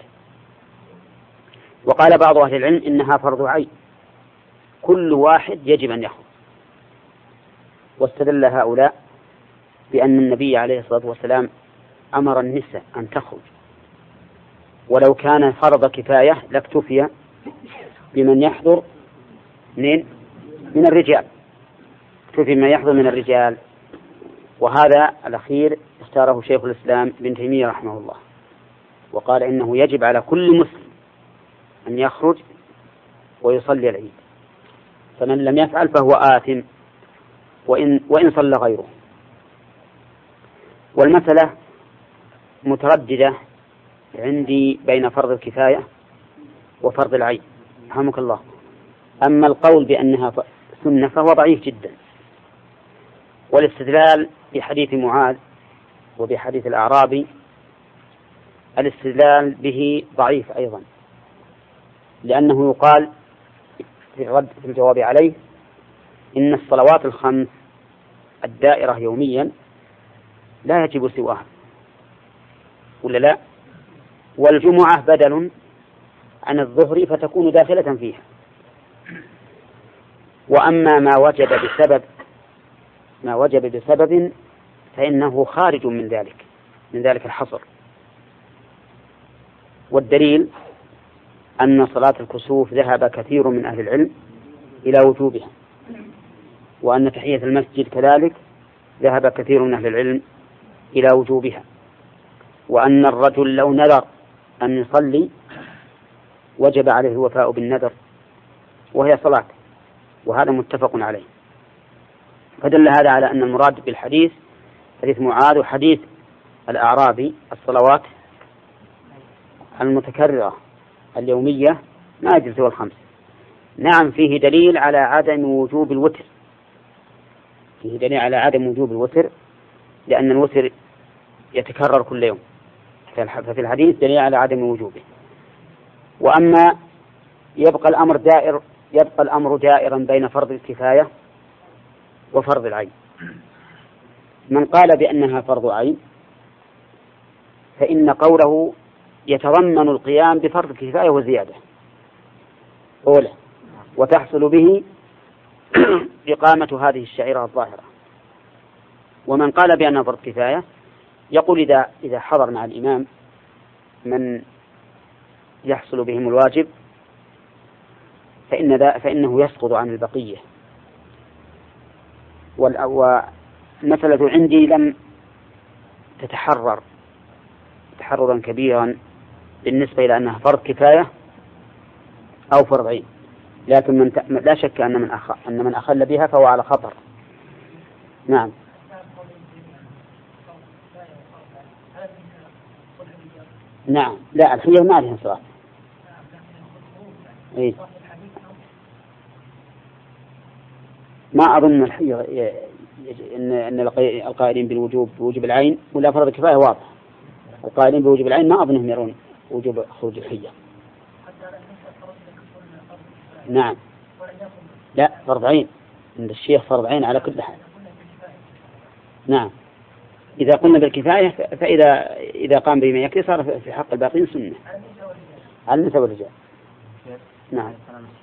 وقال بعض أهل العلم إنها فرض عين، كل واحد يجب أن يخرج. واستدل هؤلاء بأن النبي عليه الصلاة والسلام أمر النساء أن تخرج، ولو كان فرض كفاية لاكتفي بمن يحضر من من الرجال، اكتفي بمن يحضر من الرجال. وهذا الأخير اختاره شيخ الإسلام ابن تيمية رحمه الله، وقال إنه يجب على كل مسلم أن يخرج ويصلي العيد، فمن لم يفعل فهو آثم وإن, وإن صلى غيره. والمسألة مترددة عندي بين فرض الكفاية وفرض العين رحمك الله. أما القول بأنها سنة فهو ضعيف جدا، والاستدلال بحديث معاذ وبحديث الأعرابي الاستدلال به ضعيف أيضا، لأنه يقال في الرد في الجواب عليه إن الصلوات الخمس الدائرة يوميا لا يجب سواها، ولا لا؟ والجمعة بدل عن الظهر فتكون داخلة فيها. وأما ما وجب بسبب ما وجب بسبب فإنه خارج من ذلك من ذلك الحصر. والدليل أن صلاة الكسوف ذهب كثير من أهل العلم إلى وجوبها، وأن تحية المسجد كذلك ذهب كثير من أهل العلم إلى وجوبها، وأن الرجل لو نذر أن يصلي وجب عليه الوفاء بالنذر وهي صلاة، وهذا متفق عليه. فدل هذا على أن المراد بالحديث حديث معاذ وحديث الأعرابي الصلوات المتكررة اليومية ما يجوز سوى الخمس. نعم فيه دليل على عدم وجوب الوتر، فيه دليل على عدم وجوب الوتر لأن الوتر يتكرر كل يوم، ففي الحديث دليل على عدم وجوبه. وأما يبقى الأمر دائر يبقى الأمر دائرا بين فرض الكفاية وفرض العين. من قال بأنها فرض عين فإن قوله يتضمن القيام بفرض الكفاية وزيادة أولى، وتحصل به إقامة هذه الشعيرة الظاهرة. ومن قال بأنها فرض كفاية يقول إذا إذا حضر مع الإمام من يحصل بهم الواجب فإن ذا فإنه يسقط عن البقية. والمسألة عندي لم تتحرر تحررا كبيرا بالنسبة إلى أنها فرض كفاية أو فرض عين، لكن من ت... لا شك أن من أخ... أن من أخل بها فهو على خطر. نعم. نعم لا الحية ما عليها صلاة. إيه؟ ما أظن الحية إن إن القائلين بالوجوب بوجوب العين ولا فرض كفاية واضح. القائلين بوجوب العين ما أظنهم يرون وجوب خروج الحية. نعم لا فرض عين عند الشيخ فرض عين على كل حال. نعم إذا قلنا بالكفاية فإذا إذا قام بما يكفي صار في حق الباقين سنة على النساء والرجال. نعم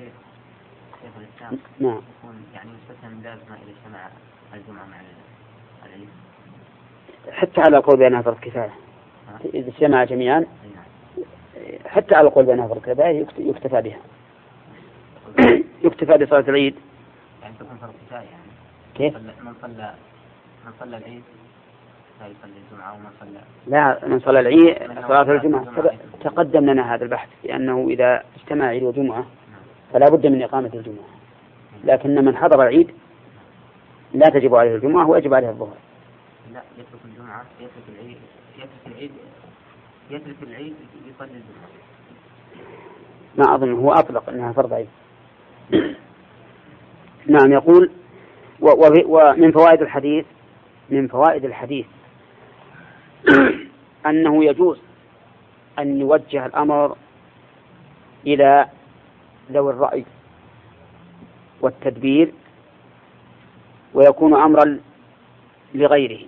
نعم يعني مستثنى لازم إذا اجتمع الجمعة مع العيد حتى على قول بأنها فرض كفاية إذا اجتمع جميعا حتى على قول بأنها فرض كفاية يكتفى بها يكتفى بصلاة العيد. يعني تكون فرض كفاية يعني كيف؟ من صلى من صلى العيد لا يصلي الجمعة ومن صلى لا من صلى العيد صلاة الجمعة تقدم لنا هذا البحث لأنه إذا اجتمع عيد وجمعة فلا بد من إقامة الجمعة، لكن من حضر العيد لا تجب عليه الجمعة ويجب عليه الظهر. لا يترك الجمعة يترك العيد يترك العيد يترك العيد يصلي الجمعة. ما أظن هو أطلق أنها فرض عين. نعم يقول ومن فوائد الحديث من فوائد الحديث أنه يجوز أن يوجه الأمر إلى ذوي الرأي والتدبير ويكون أمرا لغيره،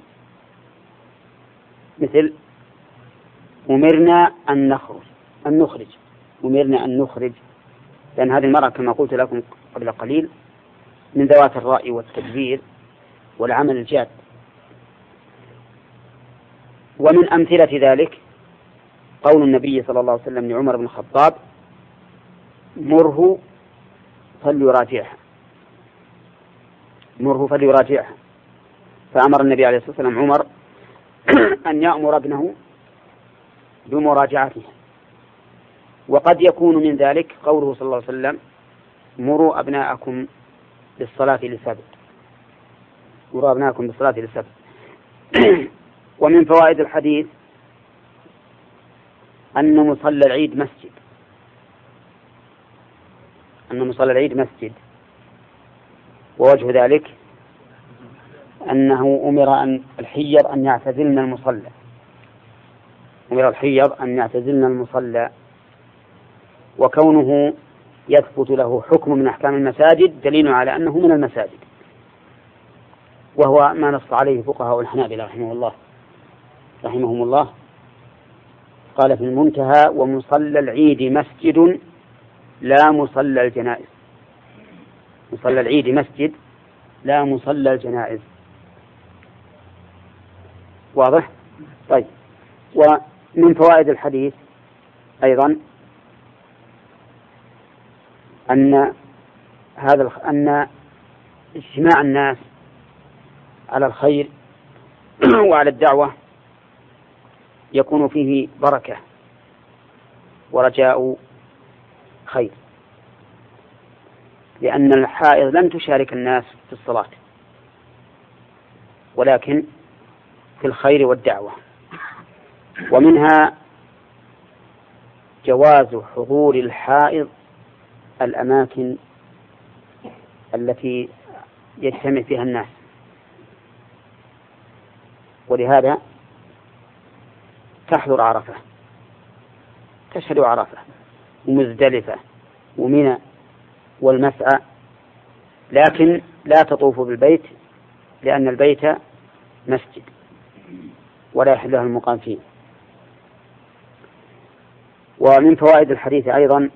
مثل أمرنا أن نخرج أن نخرج أمرنا أن نخرج لأن هذه المرأة كما قلت لكم قبل قليل من ذوات الرأي والتدبير والعمل الجاد. ومن أمثلة ذلك قول النبي صلى الله عليه وسلم لعمر بن الخطاب مره فليراجعها مره فليراجعها فأمر النبي عليه الصلاة والسلام عمر أن يأمر ابنه بمراجعتها. وقد يكون من ذلك قوله صلى الله عليه وسلم مروا أبناءكم بالصلاة لسبع مروا أبناءكم بالصلاة لسبع. ومن فوائد الحديث أن مصلى العيد مسجد أن مصلى العيد مسجد ووجه ذلك أنه أمر أن الحيض أن يعتزلن المصلى أمر الحيض أن يعتزلن المصلى وكونه يثبت له حكم من أحكام المساجد دليل على أنه من المساجد، وهو ما نص عليه فقهاء الحنابلة رحمه الله رحمهم الله. قال في المنتهى ومصلى العيد مسجد لا مصلى الجنائز مصلى العيد مسجد لا مصلى الجنائز. واضح؟ طيب. ومن فوائد الحديث أيضا أن هذا أن اجتماع الناس على الخير وعلى الدعوة يكون فيه بركة ورجاء خير، لأن الحائض لن تشارك الناس في الصلاة ولكن في الخير والدعوة. ومنها جواز حضور الحائض الأماكن التي يجتمع فيها الناس، ولهذا تحضر عرفة، تشهد عرفة ومزدلفة ومنى والمسعى، لكن لا تطوف بالبيت لأن البيت مسجد ولا يحل له المقام فيه. ومن فوائد الحديث أيضا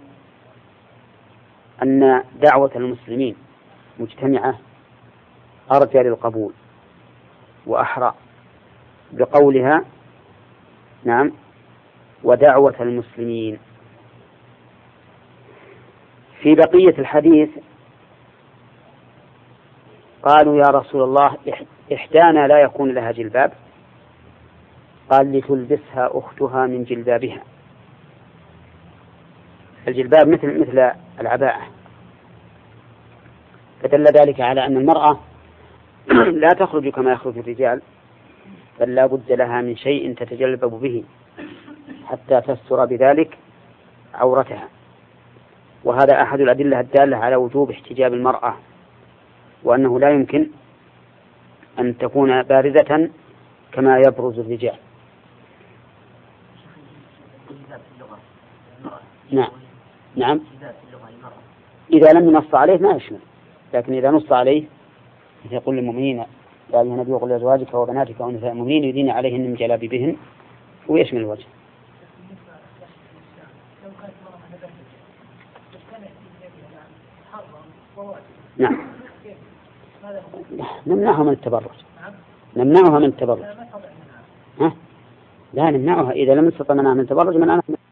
أن دعوة المسلمين مجتمعة أرجى للقبول وأحرى بقولها نعم ودعوة المسلمين. في بقية الحديث قالوا يا رسول الله إحدانا لا يكون لها جلباب، قال لتلبسها أختها من جلبابها. الجلباب مثل مثل العباءة، فدل ذلك على أن المرأة لا تخرج كما يخرج الرجال، بل لا بد لها من شيء تتجلبب به حتى تستر بذلك عورتها. وهذا أحد الأدلة الدالة على وجوب احتجاب المرأة، وأنه لا يمكن أن تكون بارزة كما يبرز الرجال. نعم نعم إذا لم ينص عليه ما يشمل، لكن إذا نص عليه يقول للمؤمنين يا أيها النبي قل لأزواجك وبناتك ونساء المؤمنين يدين عليهن من جلابيبهن، ويشمل الوجه. نعم نمنعها من التبرج، نمنعها من التبرج. ها؟ لا نمنعها إذا لم نستطع منعها من التبرج من أنا